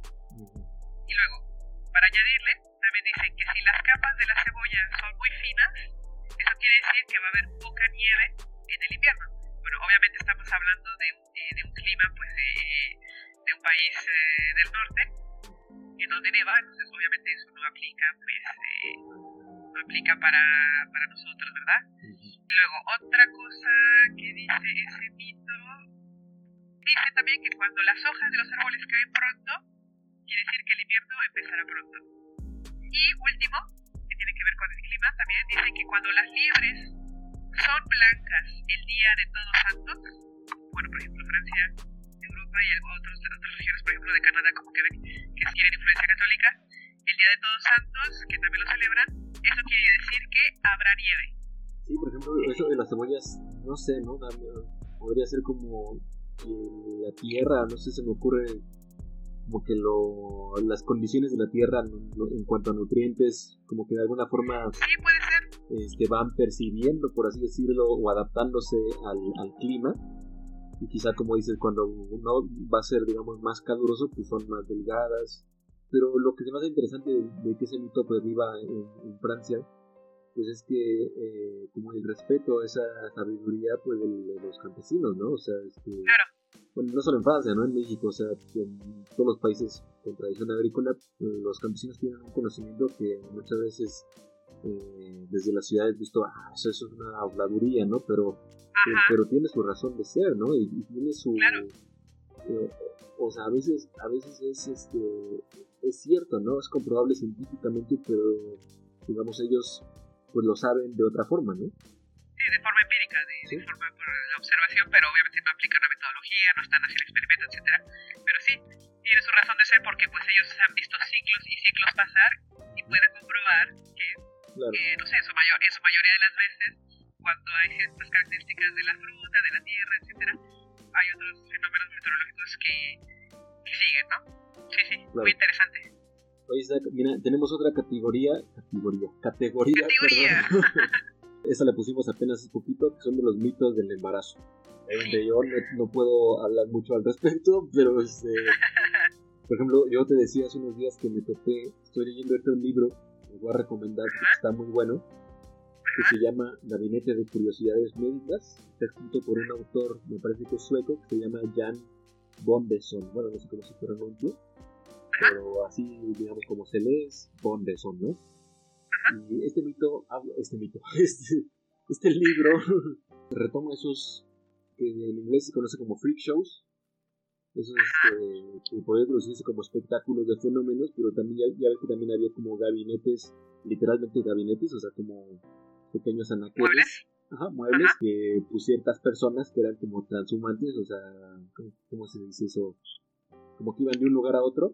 Y luego, para añadirle, también dicen que si las capas de la cebolla son muy finas, eso quiere decir que va a haber poca nieve en el invierno. Bueno, obviamente estamos hablando de, eh, de un clima pues de, de un país eh, del norte, en donde neva, entonces obviamente eso no aplica, pues, eh, no aplica para, para nosotros, ¿verdad? Y luego, otra cosa que dice ese mito, dice también que cuando las hojas de los árboles caen pronto, quiere decir que el invierno empezará pronto. Y último, que tiene que ver con el clima, también dice que cuando las liebres son blancas el día de Todos Santos, bueno, por ejemplo, Francia, Europa y otros, otras regiones, por ejemplo, de Canadá, como Quebec, que tienen influencia católica, el día de Todos Santos, que también lo celebran, eso quiere decir que habrá nieve. Sí, por ejemplo, eso de las cebollas, no sé, ¿no? Podría ser como que la tierra, no sé, se me ocurre como que lo, las condiciones de la tierra en cuanto a nutrientes, como que de alguna forma sí, puede ser. Este, van percibiendo, por así decirlo, o adaptándose al, al clima. Y quizá, como dices, cuando uno va a ser, digamos, más caluroso, pues son más delgadas. Pero lo que se me hace interesante de, de que ese mito perviva en, en Francia, pues es que eh, como el respeto a esa sabiduría pues de, de los campesinos, ¿no? O sea, es que, claro. Bueno, no solo en Francia, ¿no? En México, o sea, en todos los países con tradición agrícola, los campesinos tienen un conocimiento que muchas veces eh, desde la ciudad es visto, ah, eso, eso es una habladuría, ¿no? Pero, pero, pero tiene su razón de ser, ¿no? Y, y tiene su... Claro. Eh, o sea, a veces, a veces es, este, es cierto, ¿no? Es comprobable científicamente, pero, digamos, ellos pues lo saben de otra forma, ¿no? Sí, de forma empírica, de, ¿sí? de forma por la observación, pero obviamente no aplican una metodología, no están haciendo experimentos, etcétera. Pero sí, tiene su razón de ser porque pues ellos han visto ciclos y ciclos pasar y pueden comprobar que, claro. que no sé, en su, mayor, en su mayoría de las veces, cuando hay ciertas características de la fruta, de la tierra, etcétera, hay otros fenómenos meteorológicos que, que siguen, ¿no? Sí, sí, Claro. muy interesante. Oye, Isaac, mira, tenemos otra categoría, categoría, categoría, Categoría. perdón. Esa la pusimos apenas hace poquito, que son de los mitos del embarazo. Donde yo no, no puedo hablar mucho al respecto, pero este, por ejemplo, yo te decía hace unos días que me topé, estoy leyendo ahorita un libro, les voy a recomendar porque está muy bueno, que se llama Gabinete de Curiosidades Médicas, está escrito por un autor, me parece que es sueco, que se llama Jan Bondeson, bueno, no sé cómo se pronuncia, pero así, digamos, como se lee, es Bondeson, ¿no? Y este mito, habla, este mito, este, este libro retoma esos que en inglés se conoce como freak shows, esos este, que podría traducirse como espectáculos de fenómenos, pero también ya, ya ves que también había como gabinetes, literalmente gabinetes, o sea, como pequeños anaqueles, ¿Muebles? ajá, muebles, Ajá. que pues ciertas personas que eran como transhumantes, o sea, ¿cómo, cómo se dice eso? Como que iban de un lugar a otro,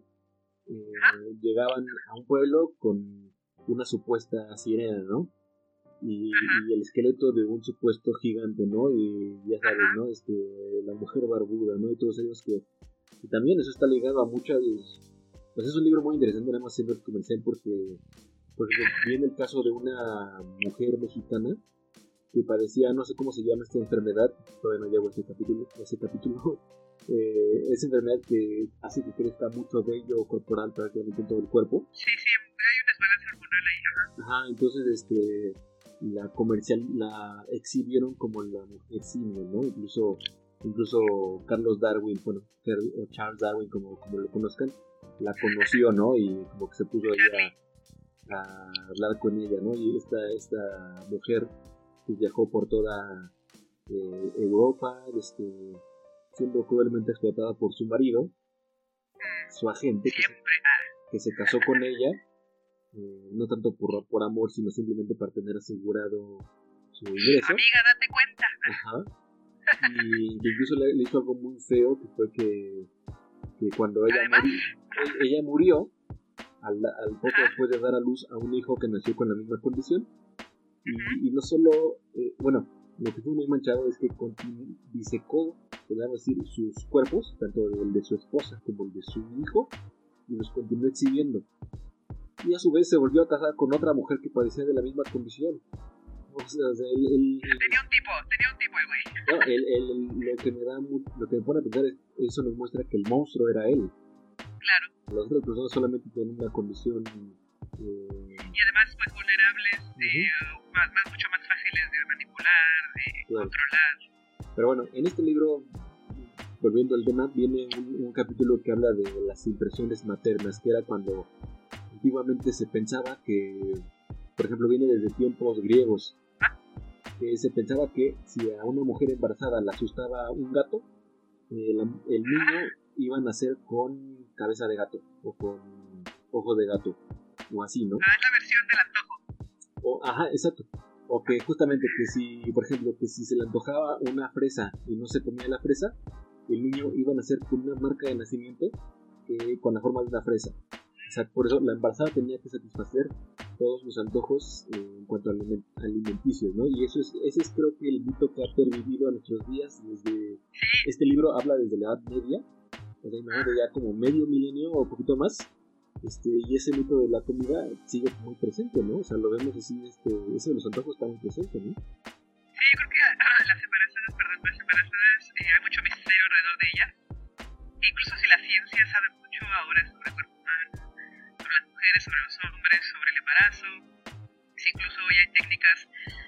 eh, llegaban a un pueblo con una supuesta sirena, ¿no? Y, y el esqueleto de un supuesto gigante, ¿no? Y ya sabes, ¿no? Este, la mujer barbuda, ¿no? Y todos ellos que... Y también eso está ligado a muchas... Pues es un libro muy interesante, nada más siendo el comercial, porque... Porque viene el caso de una mujer mexicana que padecía, no sé cómo se llama esta enfermedad, todavía no llego a ese capítulo, a ese capítulo. Eh, esa enfermedad que hace que crezca mucho vello corporal prácticamente en todo el cuerpo. Sí, sí, hay un desbalance hormonal ahí, ¿no? Ajá, entonces este la comercial la exhibieron como la mujer simio, ¿no? Incluso incluso Carlos Darwin, bueno, o Charles Darwin como, como lo conozcan, la conoció, ¿no? Y como que se puso ahí a, a hablar con ella, ¿no? Y esta, esta mujer pues, viajó por toda eh, Europa, este, siendo cruelmente explotada por su marido, su agente, que se, que se casó con ella. Eh, no tanto por, por amor, sino simplemente para tener asegurado su ingreso. Amiga, date cuenta. Ajá. Y que incluso le, le hizo algo muy feo, que fue que, que cuando ella, muri, ella murió, al, al poco Ajá. después de dar a luz a un hijo que nació con la misma condición, y, y no solo, eh, bueno, lo que fue muy manchado es que continu, disecó, podríamos decir, sus cuerpos, tanto el de su esposa como el de su hijo, y los continuó exhibiendo. Y a su vez se volvió a casar con otra mujer que padecía de la misma condición. O sea, o sea el, el, tenía un tipo, tenía un tipo el güey. No, el, el, lo que me da, lo que me pone a pensar es, eso nos muestra que el monstruo era él. Claro. Las otras personas solamente tienen una condición. Eh, y además, pues vulnerables, uh-huh. eh, más, más, mucho más fáciles de manipular, de claro. controlar. Pero bueno, en este libro, volviendo al tema, viene un, un capítulo que habla de las impresiones maternas, que era cuando antiguamente se pensaba que, por ejemplo, viene desde tiempos griegos, que se pensaba que si a una mujer embarazada la asustaba un gato, eh, la, el niño iba a nacer con cabeza de gato o con ojo de gato o así, ¿no? Ah, es la versión del antojo. O, ajá, exacto. O que justamente que si, por ejemplo, que si se le antojaba una fresa y no se comía la fresa, el niño iba a nacer con una marca de nacimiento eh, con la forma de una fresa. O sea, por eso la embarazada tenía que satisfacer todos los antojos eh, en cuanto a aliment- alimenticios, ¿no? Y eso es, ese es creo que el mito que ha pervivido a nuestros días desde... Este libro habla desde la Edad Media, o sea, imagínate ya como medio milenio o un poquito más, este, y ese mito de la comida sigue muy presente, ¿no? O sea, lo vemos así, este, ese de los antojos está muy presente, ¿no? Sí, yo creo que ah, las embarazadas, perdón, las embarazadas, eh, hay mucho misterio alrededor de ellas. Incluso si la ciencia sabe mucho ahora sobre el cuerpo humano, sobre las mujeres, sobre los hombres, sobre el embarazo, si incluso hoy hay técnicas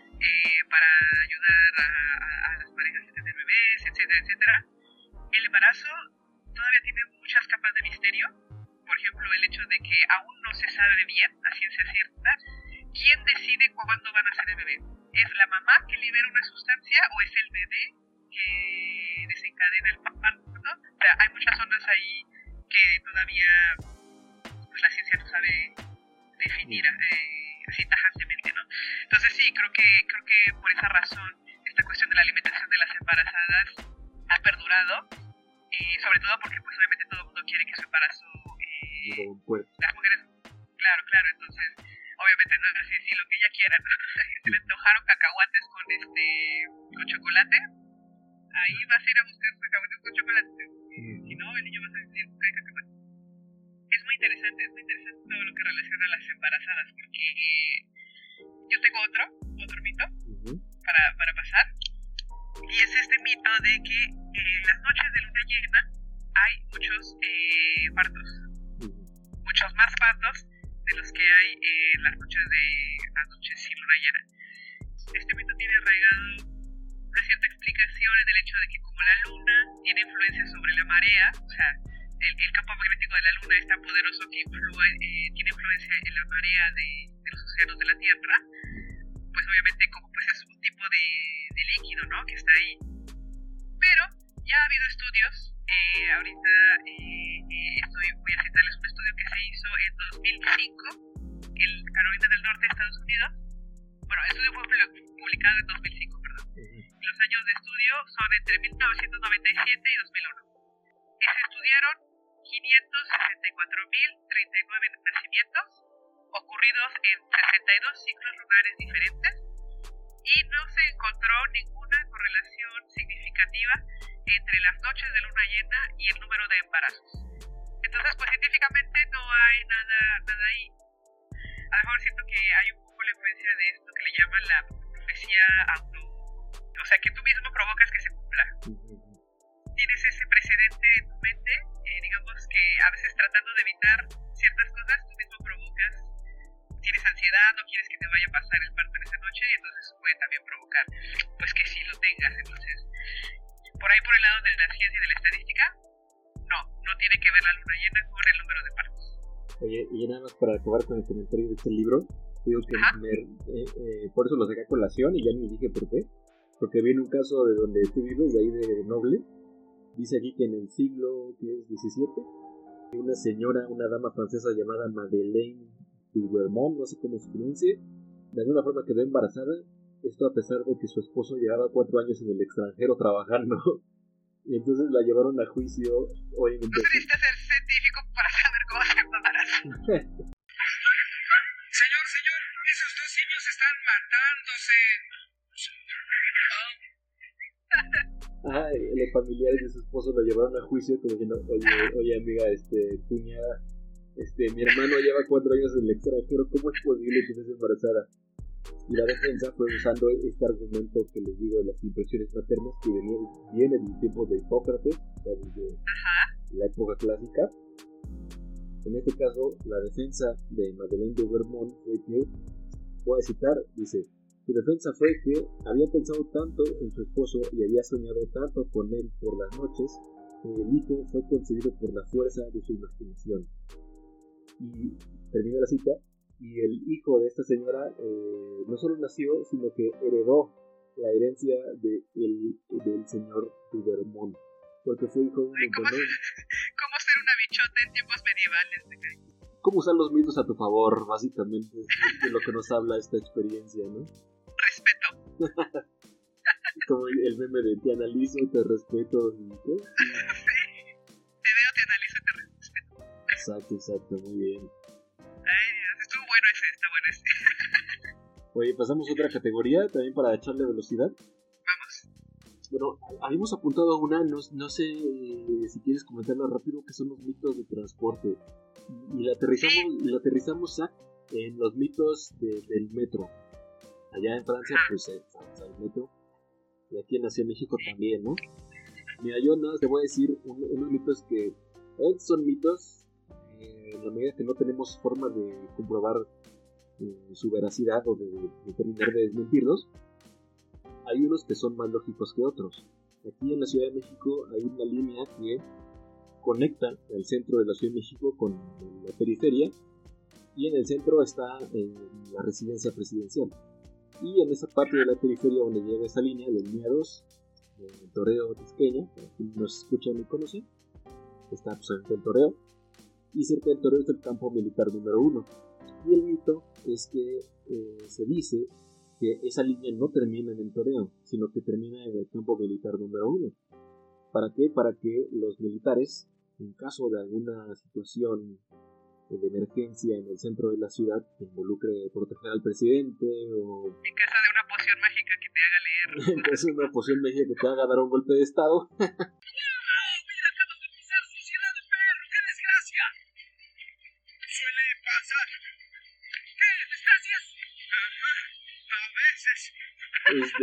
eh, para ayudar a, a, a las parejas a tener bebés, etcétera, etcétera. El embarazo todavía tiene muchas capas de misterio. Por ejemplo, el hecho de que aún no se sabe bien, a ciencia cierta, quién decide cuándo va a nacer el bebé. ¿Es la mamá que libera una sustancia o es el bebé que desencadena el parto? O sea, hay muchas zonas ahí que todavía pues, la ciencia no sabe definir eh, así tajantemente, ¿no? Entonces sí, creo que creo que por esa razón esta cuestión de la alimentación de las embarazadas ha perdurado, y sobre todo porque pues obviamente todo el mundo quiere que su embarazo eh, las mujeres, claro, claro, entonces obviamente no es decir si lo que ella quiera, se le antojaron cacahuates con este con chocolate, ahí vas a ir a buscar cacahuetes con chocolate. Eh, si no, el niño va a decir que hay cacahuetes. Es muy interesante, es muy interesante todo lo que relaciona a las embarazadas, porque yo tengo otro, otro mito uh-huh. para, para pasar, y es este mito de que en las noches de luna llena hay muchos eh, partos, uh-huh. muchos más partos de los que hay en las noches de las noches sin luna llena. Este mito tiene arraigado una cierta explicación en el hecho de que como la luna tiene influencia sobre la marea, o sea, el, el campo magnético de la luna es tan poderoso que influye, eh, tiene influencia en la marea de, de los océanos de la Tierra, pues obviamente como pues es un tipo de, de líquido, ¿no?, que está ahí. Pero ya ha habido estudios, eh, ahorita eh, eh, estoy, voy a citarles un estudio que se hizo en dos mil cinco en Carolina del Norte, Estados Unidos. Bueno, el estudio fue publicado en dos mil cinco, perdón. Los años de estudio son entre mil novecientos noventa y siete y dos mil uno. Se estudiaron quinientos sesenta y cuatro mil treinta y nueve nacimientos ocurridos en sesenta y dos ciclos lunares diferentes y no se encontró ninguna correlación significativa entre las noches de luna llena y el número de embarazos. Entonces, pues científicamente no hay nada, nada ahí. A lo mejor siento que hay un poco la influencia de esto que le llaman la profecía auto, o sea, que tú mismo provocas que se cumpla. Tienes ese precedente en tu mente, eh, digamos que a veces tratando de evitar ciertas cosas, tú mismo provocas, tienes ansiedad, no quieres que te vaya a pasar el parto en esa noche, y entonces eso puede también provocar, pues que sí lo tengas. Entonces, por ahí por el lado de la ciencia y de la estadística, no, no tiene que ver la luna llena con el número de partos. Oye, y nada más para acabar con el comentario de este libro, digo que me, eh, eh, por eso lo saqué a colación y ya ni dije por qué, porque vi en un caso de donde tú vives, de ahí de Noble. Dice aquí que en el siglo ¿qué es? diecisiete, una señora, una dama francesa llamada Madeleine Duvermont, no sé cómo se pronuncie, de alguna forma quedó embarazada, esto a pesar de que su esposo llevaba cuatro años en el extranjero trabajando, y entonces la llevaron a juicio. Obviamente, no se necesita ser científico para saber cómo se embaraza. Señor, señor, esos dos simios están matándose. Ah, los familiares de su esposo lo llevaron a juicio como diciendo, oye, oye amiga, este, cuñada, este, mi hermano lleva cuatro años en el extranjero, ¿cómo es posible que estés embarazada? Y la defensa fue usando este argumento que les digo de las impresiones maternas, que venía, viene del tiempo de Hipócrates, o sea, desde la época clásica. En este caso, la defensa de Madeleine de Vermont fue que, voy a citar, dice: su defensa fue que había pensado tanto en su esposo y había soñado tanto con él por las noches que el hijo fue concebido por la fuerza de su imaginación. Y termina la cita, y el hijo de esta señora eh, no solo nació, sino que heredó la herencia de el, del señor Duvermont, porque fue hijo de un ¿Cómo, ¿Cómo ser una bichota en tiempos medievales? ¿Cómo usar los mitos a tu favor? Básicamente es de lo que nos habla esta experiencia, ¿no? Respeto. Como el, el meme de te analizo, te respeto. ¿Sí? Sí. Te veo, te analizo y te respeto. Exacto, exacto, muy bien. Ay, Dios, estuvo bueno ese, está bueno ese. Oye, pasamos a otra categoría también para echarle velocidad. Vamos. Bueno, habíamos apuntado a una, no, no sé eh, si quieres comentarlo rápido, que son los mitos de transporte. Y la aterrizamos, Sí. y la aterrizamos Zach, en los mitos de, del metro. Allá en Francia, pues hay el metro. Y aquí en la Ciudad de México también, ¿no? Mira, yo nada más te voy a decir un, unos mitos que eh, son mitos eh, en la medida que no tenemos forma de comprobar eh, su veracidad o de, de terminar de desmentirlos. Hay unos que son más lógicos que otros. Aquí en la Ciudad de México hay una línea que conecta el centro de la Ciudad de México con la periferia, y en el centro está eh, la residencia presidencial. Y en esa parte de la periferia donde llega esta línea, la línea dos, el Toreo Tasqueña, para quienes nos escuchan y conocen, está pues, frente al Toreo, y cerca del Toreo está el campo militar número uno. Y el mito es que eh, se dice que esa línea no termina en el Toreo, sino que termina en el campo militar número uno. ¿Para qué? Para que los militares, en caso de alguna situación de emergencia en el centro de la ciudad que involucre proteger al presidente o... En caso de una poción mágica que te haga leer Entonces una poción mágica que te haga dar un golpe de estado. ¡No! ¡Mira, acabas de pisar suciedad de perro! ¡Qué desgracia! Suele pasar. ¿Qué? ¿Desgracias? Ajá. A veces. Este,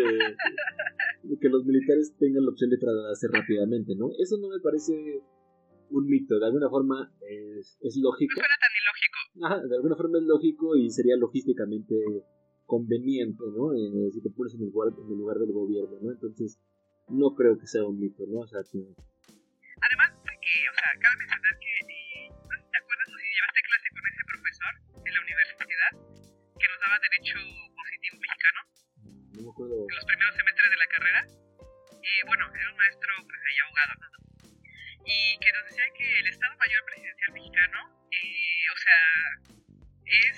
que los militares tengan la opción de trasladarse rápidamente, ¿no? Eso no me parece un mito, de alguna forma es, es lógico. No suena tan ilógico. Ajá, de alguna forma es lógico y sería logísticamente conveniente, ¿no? Eh, si te pones en el, lugar, en el lugar del gobierno, ¿no? Entonces, no creo que sea un mito, ¿no? O sea, que... Además de que, o sea, cabe mencionar que, eh, no sé si te acuerdas o si llevaste clase con ese profesor en la universidad que nos daba derecho positivo mexicano No me acuerdo. en los primeros semestres de la carrera. Eh, bueno, era un maestro, pues ahí abogado, ¿no? Y que nos decía que el Estado Mayor Presidencial Mexicano, eh, o sea, es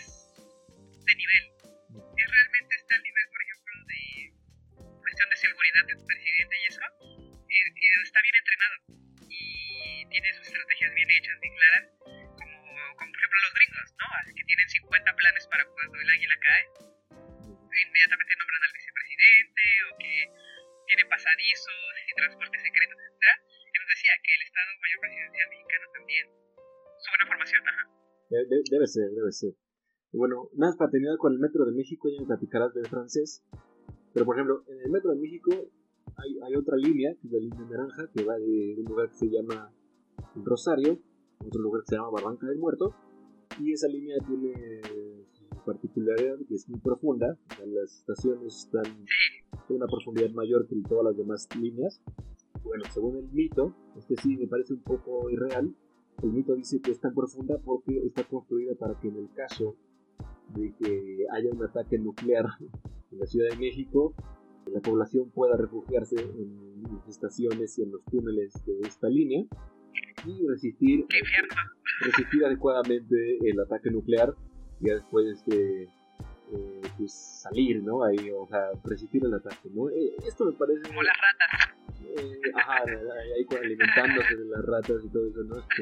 de nivel. Es realmente está al nivel, por ejemplo, de cuestión de seguridad del presidente y eso. Eh, eh, está bien entrenado y tiene sus estrategias bien hechas, bien claras, como, como por ejemplo los gringos, ¿no? Así que tienen cincuenta planes para cuando el águila cae. Inmediatamente nombran al vicepresidente o que tienen pasadizos y transporte secreto, etcétera. Y nos decía que el Estado Mayor Presidencial Mexicano también. Su buena formación, ajá. De, de, debe ser, debe ser. Bueno, nada más para terminar con el Metro de México, ya me platicarás del francés. Pero por ejemplo, en el Metro de México hay, hay otra línea, que es la línea naranja, que va de un lugar que se llama Rosario, otro lugar que se llama Barranca del Muerto. Y esa línea tiene su particularidad, que es muy profunda. O sea, las estaciones están a una profundidad mayor que todas las demás líneas. Bueno, según el mito, este sí me parece un poco irreal. El mito dice que es tan profunda porque está construida para que en el caso de que haya un ataque nuclear en la Ciudad de México, la población pueda refugiarse en las estaciones y en los túneles de esta línea y resistir, resistir adecuadamente el ataque nuclear y después este, eh, pues salir, ¿no? Ahí, o sea, resistir el ataque, ¿no? Eh, esto me parece... Como las ratas. Eh, ajá, ahí alimentándose de las ratas y todo eso, ¿no? Este,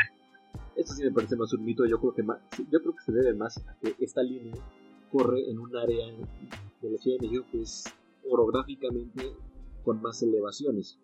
eso sí me parece más un mito. Yo creo que más, yo creo que se debe más a que esta línea corre en un área de la Ciudad de México que es orográficamente con más elevaciones.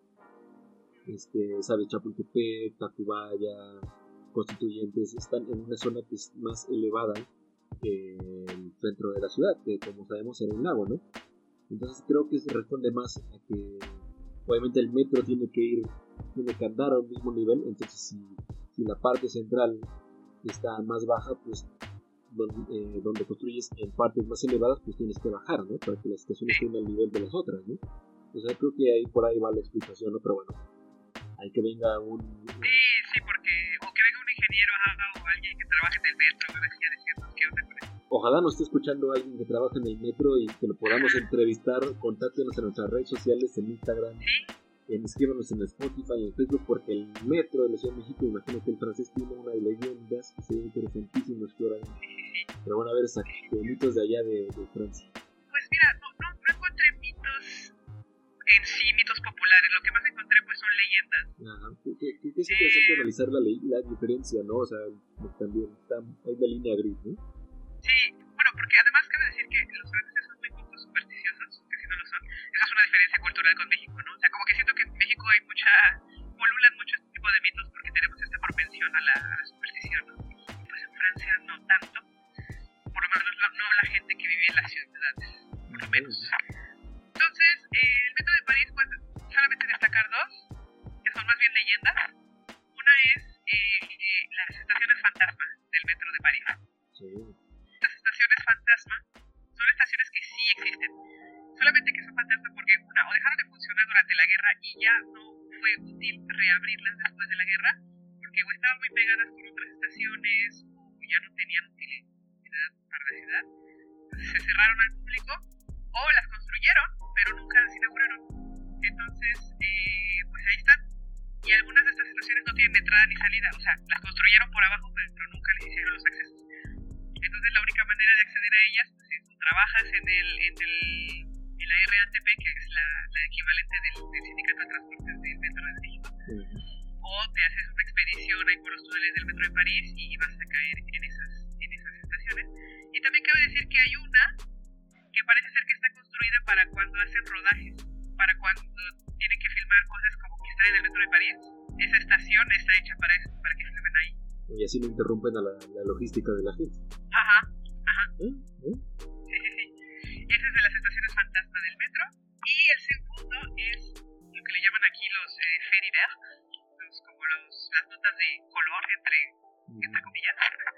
Este, sabes, Chapultepec, Tacubaya, Constituyentes están en una zona que es más elevada que el centro de la ciudad, que como sabemos era un lago, ¿no? Entonces creo que se responde más a que obviamente el metro tiene que ir, tiene que andar a un mismo nivel. Entonces si, si la parte central está más baja, pues donde, eh, donde construyes en partes más elevadas, pues tienes que bajar, ¿no? Para que las estaciones estén al nivel de las otras, ¿no? O sea, creo que ahí por ahí va la explicación, ¿no? Pero bueno, hay que venga un... Sí, sí, porque o que venga un ingeniero ajá, o alguien que trabaje en el metro, me decía diciendo qué onda con eso. Ojalá nos esté escuchando alguien que trabaja en el metro y que lo podamos entrevistar. Contáctenos en nuestras redes sociales, en Instagram, ¿Sí? en, escríbanos en Spotify y en Facebook, porque el metro de la Ciudad de México, imagino que el francés tiene una de leyendas que sería interesantísimo explorar. Pero bueno, a ver, exacto, mitos de allá de, de Francia. Pues mira, no, no, no encontré mitos en sí, mitos populares. Lo que más encontré pues son leyendas. Ajá, que, que, que es interesante eh... analizar la, la diferencia, ¿no? O sea, también está, hay la línea gris, ¿no? Sí, bueno, porque además cabe decir que los franceses son muy poco supersticiosos, que si no lo son. Esa es una diferencia cultural con México, ¿no? O sea, como que siento que en México hay mucha, polulan mucho este tipo de mitos porque tenemos esta propensión a la, a la superstición, ¿no? Pues en Francia no tanto, por lo menos no, no la gente que vive en las ciudades, por lo menos. Entonces, eh, el metro de París, pues solamente destacar dos, que son más bien leyendas. Una es eh, eh, las estaciones fantasma del metro de París. Sí. Estas estaciones fantasma son estaciones que sí existen, solamente que son fantasmas porque una, o dejaron de funcionar durante la guerra y ya no fue útil reabrirlas después de la guerra, porque o estaban muy pegadas con otras estaciones o ya no tenían utilidad para la ciudad, entonces se cerraron al público o las construyeron pero nunca las inauguraron. Entonces eh, pues ahí están, y algunas de estas estaciones no tienen entrada ni salida, o sea, las construyeron por abajo pero nunca les hicieron los accesos. Entonces la única manera de acceder a ellas pues, es o trabajas en el en el en la R A T P, que es la, la equivalente del, del Sindicato de Transportes del Metro de México, uh-huh. o te haces una expedición ahí por los túneles del Metro de París y vas a caer en esas en esas estaciones. Y también cabe decir que hay una que parece ser que está construida para cuando hacen hacen rodajes para cuando tienen que filmar cosas como que están en el metro de París. Esa estación está hecha para eso, para que filmen ahí. Y así no interrumpen a la, la logística de la gente. Ajá, ajá. ¿Eh? ¿Eh? Sí, sí, sí. Esa es de las estaciones fantasma del metro. Y el segundo es lo que le llaman aquí los eh, faits divers, los, como los, las notas de color, entre, entre comillas.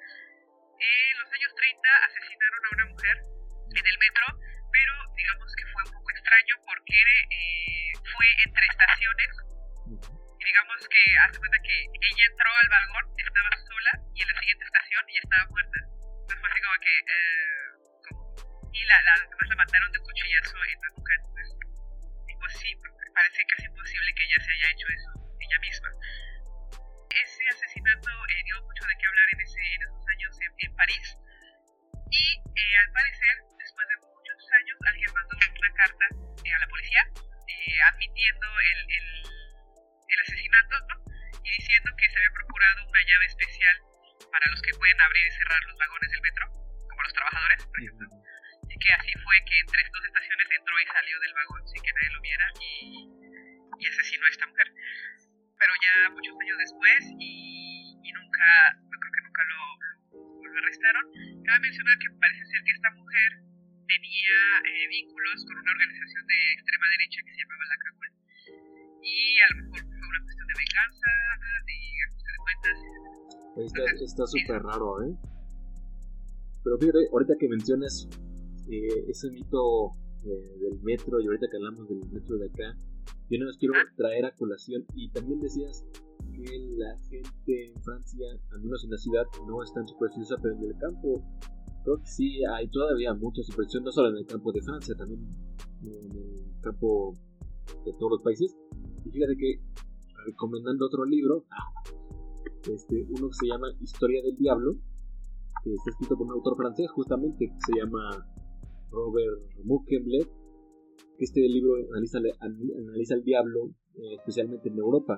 En los años treinta asesinaron a una mujer en el metro, pero digamos que fue un poco extraño porque eh, fue entre estaciones. Y digamos que, hace cuenta que ella entró al vagón, estaba sola, y en la siguiente estación ya estaba muerta. Entonces fue así como que... Eh, como, y la, la, además la mataron de un cuchillazo en la nuca. Entonces, imposible, parece casi imposible que ella se haya hecho eso ella misma. Ese asesinato eh, dio mucho de qué hablar en, ese, en esos años en, en París. Y eh, al parecer, después de muchos años, alguien mandó una carta eh, a la policía eh, admitiendo el, el, el asesinato, ¿no? Y diciendo que se había procurado una llave especial para los que pueden abrir y cerrar los vagones del metro, como los trabajadores, por ejemplo. Y que así fue que entre dos estaciones entró y salió del vagón sin que nadie lo viera y, y asesinó a esta mujer. Pero ya muchos años después y, y nunca, yo creo que nunca lo, lo, lo arrestaron. Cabe mencionar que parece ser que esta mujer tenía eh, vínculos con una organización de extrema derecha que se llamaba la C A C U L. Y a lo mejor fue una cuestión de venganza, de ajuste de cuentas. Está súper raro, ¿eh? Pero fíjate, ahorita que mencionas eh, ese mito eh, del metro y ahorita que hablamos del metro de acá, yo no los quiero traer a colación. Y también decías que la gente en Francia, al menos en la ciudad, no es tan supersticiosa, pero en el campo creo que sí hay todavía mucha superstición, no solo en el campo de Francia, también en el campo de todos los países. Y fíjate que, recomendando otro libro, este, uno que se llama Historia del Diablo, que está escrito por un autor francés justamente, que se llama Robert Muckembler, que este libro analiza, analiza el diablo, eh, especialmente en Europa,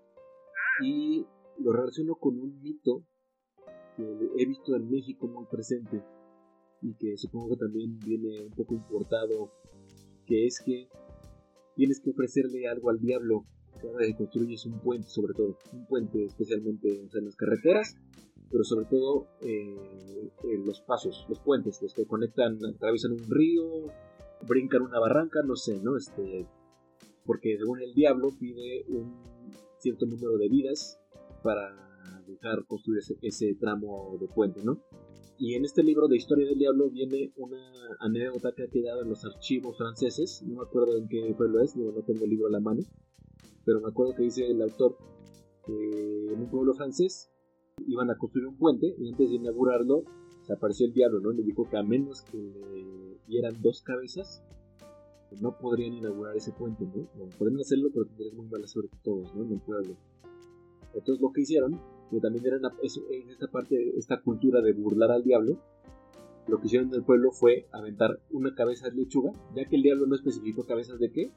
y lo relaciono con un mito que he visto en México muy presente y que supongo que también viene un poco importado, que es que tienes que ofrecerle algo al diablo cada vez que construyes un puente, sobre todo un puente especialmente, o sea, en las carreteras, pero sobre todo eh, en los pasos, los puentes, los que conectan, atraviesan un río, brincan una barranca, no sé, ¿no? Este, porque según el diablo pide un cierto número de vidas para dejar construir ese, ese tramo de puente, ¿no? Y en este libro de Historia del Diablo viene una anécdota que ha quedado en los archivos franceses, no me acuerdo en qué pueblo es, no, no tengo el libro a la mano, pero me acuerdo que dice el autor que en un pueblo francés iban a construir un puente y antes de inaugurarlo se apareció el diablo, ¿no? Le dijo que a menos que le dieran dos cabezas no podrían inaugurar ese puente, ¿no? O podrían hacerlo, pero tendrían muy mala suerte todos, ¿no? En el pueblo. Entonces lo que hicieron, que también era en esta parte, esta cultura de burlar al diablo, lo que hicieron en el pueblo fue aventar una cabeza de lechuga, ya que el diablo no especificó cabezas de qué.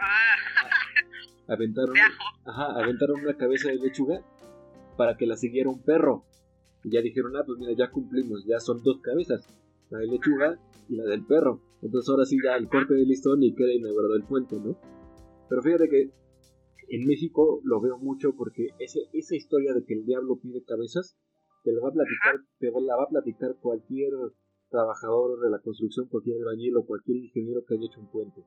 Aventaron, ajá, aventaron una cabeza de lechuga para que la siguiera un perro. Y ya dijeron, ah, pues mira, ya cumplimos, ya son dos cabezas, la de lechuga y la del perro. Entonces ahora sí ya el corte de listón y queda inaugurado el puente, ¿no? Pero fíjate que en México lo veo mucho porque ese, esa historia de que el diablo pide cabezas, te la va a platicar, te la va a platicar cualquier trabajador de la construcción, cualquier albañil o cualquier ingeniero que haya hecho un puente.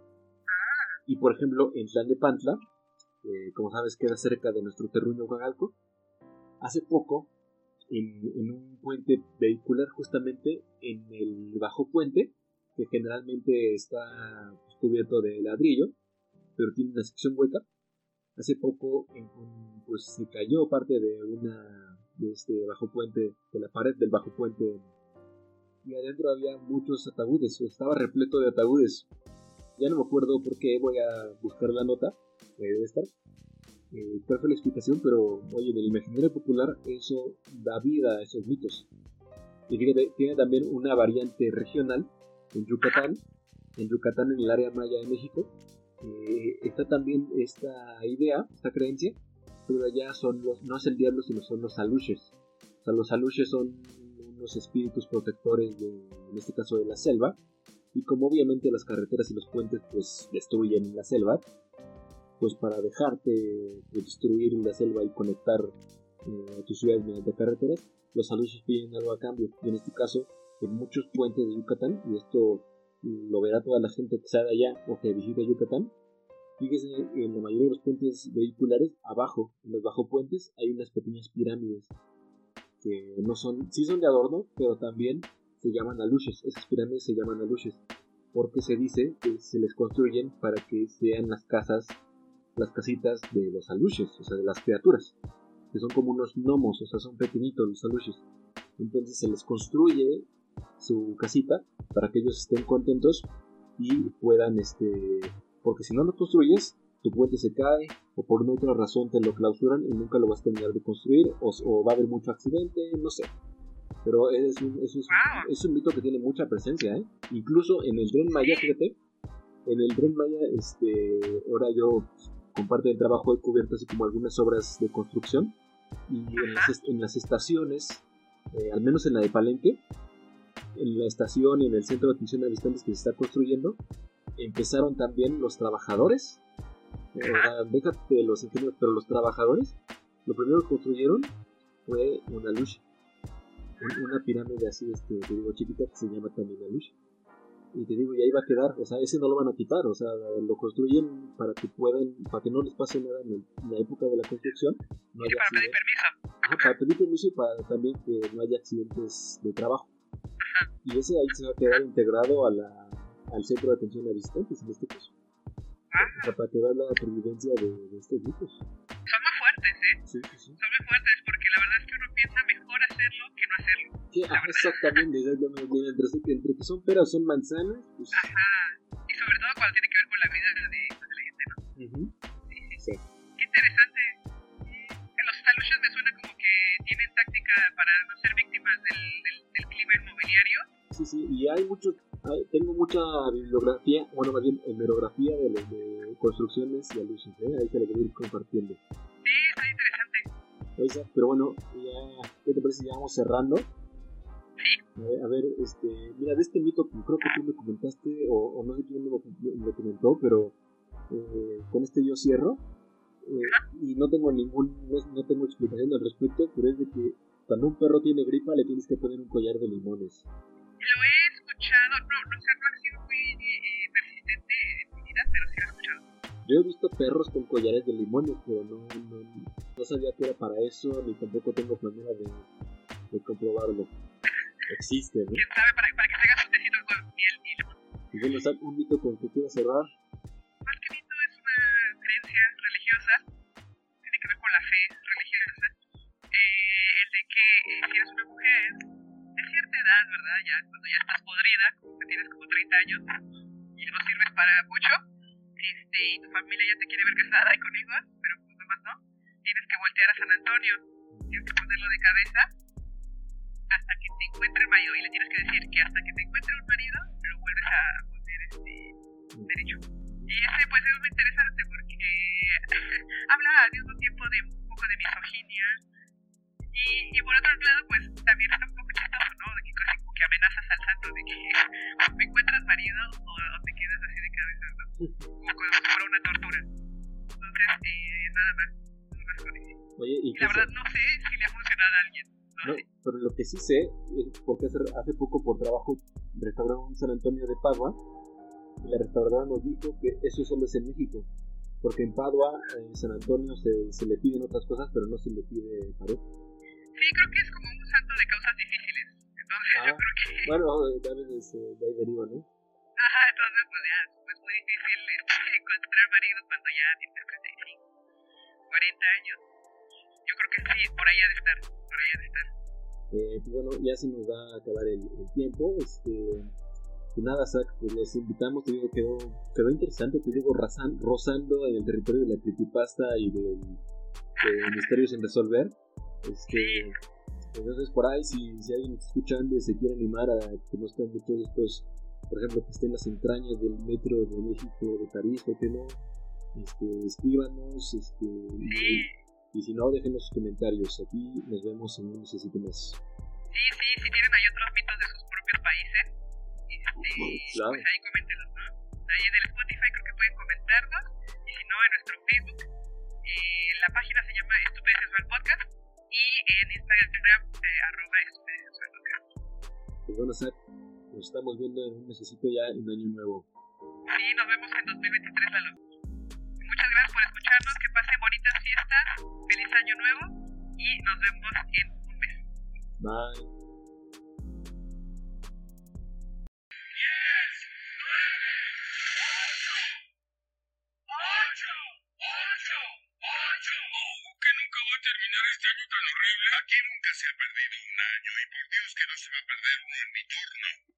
Y por ejemplo, en Tlalnepantla, eh, como sabes queda cerca de nuestro terruño Huagalco, hace poco, en, en un puente vehicular justamente en el bajo puente, que generalmente está pues, cubierto de ladrillo, pero tiene una sección hueca, hace poco en, pues se cayó parte de una de este bajo puente, de la pared del bajo puente, y adentro había muchos ataúdes, o estaba repleto de ataúdes. Ya no me acuerdo por qué, voy a buscar la nota, debe estar, eh, cuál fue la explicación, pero oye, en el imaginario popular eso da vida a esos mitos. Y fíjate, tiene también una variante regional en Yucatán, en Yucatán, en el área maya de México, eh, está también esta idea, esta creencia, pero allá son los, no es el diablo, sino son los aluches. O sea, los aluches son unos espíritus protectores, de, en este caso de la selva, Y como obviamente las carreteras y los puentes pues destruyen la selva, pues para dejarte de destruir la selva y conectar eh, a tus ciudades mediante carreteras, los aluches piden algo a cambio. Y en este caso, en muchos puentes de Yucatán, y esto lo verá toda la gente que sea de allá o que visite Yucatán, fíjese, en la mayoría de los puentes vehiculares, abajo, en los bajopuentes, hay unas pequeñas pirámides que no son, sí son de adorno, pero también se llaman aluches. Esas pirámides se llaman aluches porque se dice que se les construyen para que sean las casas, las casitas de los aluches, o sea, de las criaturas, que son como unos gnomos, o sea, son pequeñitos los aluches. Entonces se les construye su casita para que ellos estén contentos y puedan, este, porque si no lo construyes, tu puente se cae o por una otra razón te lo clausuran y nunca lo vas a terminar de construir, o, o va a haber mucho accidente, no sé. Pero es un, es, un, es un mito que tiene mucha presencia, ¿eh? Incluso en el Tren Maya, fíjate, en el Tren Maya, este, ahora yo con parte del trabajo he cubierto así como algunas obras de construcción, y en las, en las estaciones, eh, al menos en la de Palenque, en la estación y en el centro de atención a visitantes que se está construyendo, empezaron también los trabajadores, eh, déjate los ingenieros, pero los trabajadores, lo primero que construyeron fue una lucha, una pirámide así, este, te digo, chiquita, que se llama también aluche. Y te digo, y ahí va a quedar, o sea, ese no lo van a quitar, o sea, lo construyen para que puedan, para que no les pase nada en, el, en la época de la construcción. No haya para pedir permiso. Ajá, para pedir permiso y para también que no haya accidentes de trabajo. Ajá. Y ese ahí se va a quedar integrado a la, al centro de atención a visitantes, en este caso. Ah. O sea, para que vean la pervivencia de, de estos grupos. Son muy fuertes, ¿eh? Sí, sí, sí. Son muy fuertes porque la verdad es que uno piensa mejor hacerlo que no hacerlo. Sí, ah, exactamente, exactamente. Entre, entre que son peras son manzanas, pues... Ajá. Y sobre todo cuando tiene que ver con la vida de, de la gente, ¿no? Uh-huh. Sí, sí. Sí. Qué interesante. En los aluches me suena como que tienen táctica para no ser víctimas del, del, del clima inmobiliario. Sí, sí, y hay mucho, hay, tengo mucha bibliografía, bueno, más bien hemerografía de, de construcciones y aluches, ¿eh? Ahí te la voy a ir compartiendo. Sí, está interesante. Oiga, pero bueno, ya, ¿qué te parece? Ya vamos cerrando. Sí. A ver, a ver, este, mira, de este mito que creo que tú me comentaste, o, o no sé quién me lo, me lo comentó, pero eh, con este yo cierro, eh, y no tengo ningún, no, no tengo explicación al respecto, pero es de que cuando un perro tiene gripa le tienes que poner un collar de limones. Lo he escuchado, no, no, o sea, no ha sido muy eh, persistente en mi vida, pero sí lo he escuchado. Yo he visto perros con collares de limones, pero no, no, no sabía que era para eso, ni tampoco tengo manera de, de comprobarlo. Existe, ¿no? ¿Quién sabe? Para, para que se haga su tecito con miel y limón. Y bueno, ¿sabes un mito con que quieras cerrar? Más que mito es una creencia religiosa, tiene que ver con la fe religiosa, eh, el de que eh, si eres una mujer de cierta edad, ¿verdad? Ya cuando ya estás podrida, como que tienes como treinta años y no sirves para mucho, este, y tu familia ya te quiere ver casada y con hijos, pero pues demás no, tienes que voltear a San Antonio, tienes que ponerlo de cabeza hasta que te encuentre el marido, y le tienes que decir que hasta que te encuentre un marido lo vuelves a poner este derecho. Y ese pues es muy interesante porque habla al mismo tiempo de un poco de misoginia y, y por otro lado pues también está un poco chistoso, ¿no? De que casi como que amenazas al santo de que me encuentras marido o, o te quedas así de cabeza, ¿no? Como como si fuera una tortura. Entonces, eh, nada más, nada más con eso. Oye, y, y la verdad no sé si le ha funcionado a alguien. No, pero lo que sí sé, porque hace, hace poco por trabajo restauraron un San Antonio de Padua, y la restauradora nos dijo que eso solo es en México, porque en Padua, en San Antonio se, se le piden otras cosas, pero no se le pide pared. Sí, creo que es como un santo de causas difíciles, entonces ah, yo creo que... Bueno, tal vez de ahí deriva, ¿no? Ajá, entonces pues ya, es muy difícil este, encontrar marido cuando ya tienes treinta y cinco, cuarenta años. Yo creo que sí, por ahí ha de estar, por ahí ha de estar. Eh, pues bueno, ya se nos va a acabar el, el tiempo. Este, pues nada, Zach, pues los invitamos. Te digo, quedó, quedó interesante. Te digo, rozan, rozando en el territorio de la creepypasta y del de misterios sin resolver. Este, entonces, por ahí, si, si alguien está escuchando y se quiere animar a que no estén muchos de estos, por ejemplo, que estén en las entrañas del metro de México, de París, ¿por qué no? Este, escríbanos, este. Y, Y si no, déjenos sus comentarios. Aquí nos vemos en un necesito más. Sí, sí, si tienen ahí otros mitos de sus propios países, este, Y Claro. pues ahí coméntenos, ¿no? Ahí en el Spotify creo que pueden comentarnos, y si no, en nuestro Facebook. Eh, la página se llama Estúpido y Sensual Podcast, y en Instagram, eh, arroba Estúpido y Sensual Podcast. Pues bueno, Zach, nos estamos viendo en un mesecito ya en Año Nuevo. Sí, nos vemos en dos mil veintitrés, Lalo. Muchas gracias por escucharnos, que pasen bonitas fiestas, feliz año nuevo, y nos vemos en un mes. Bye. diez, nueve, ocho, ocho, ocho, ocho. Oh, que nunca va a terminar este año tan horrible. Aquí nunca se ha perdido un año y por Dios que no se va a perder uno en mi turno.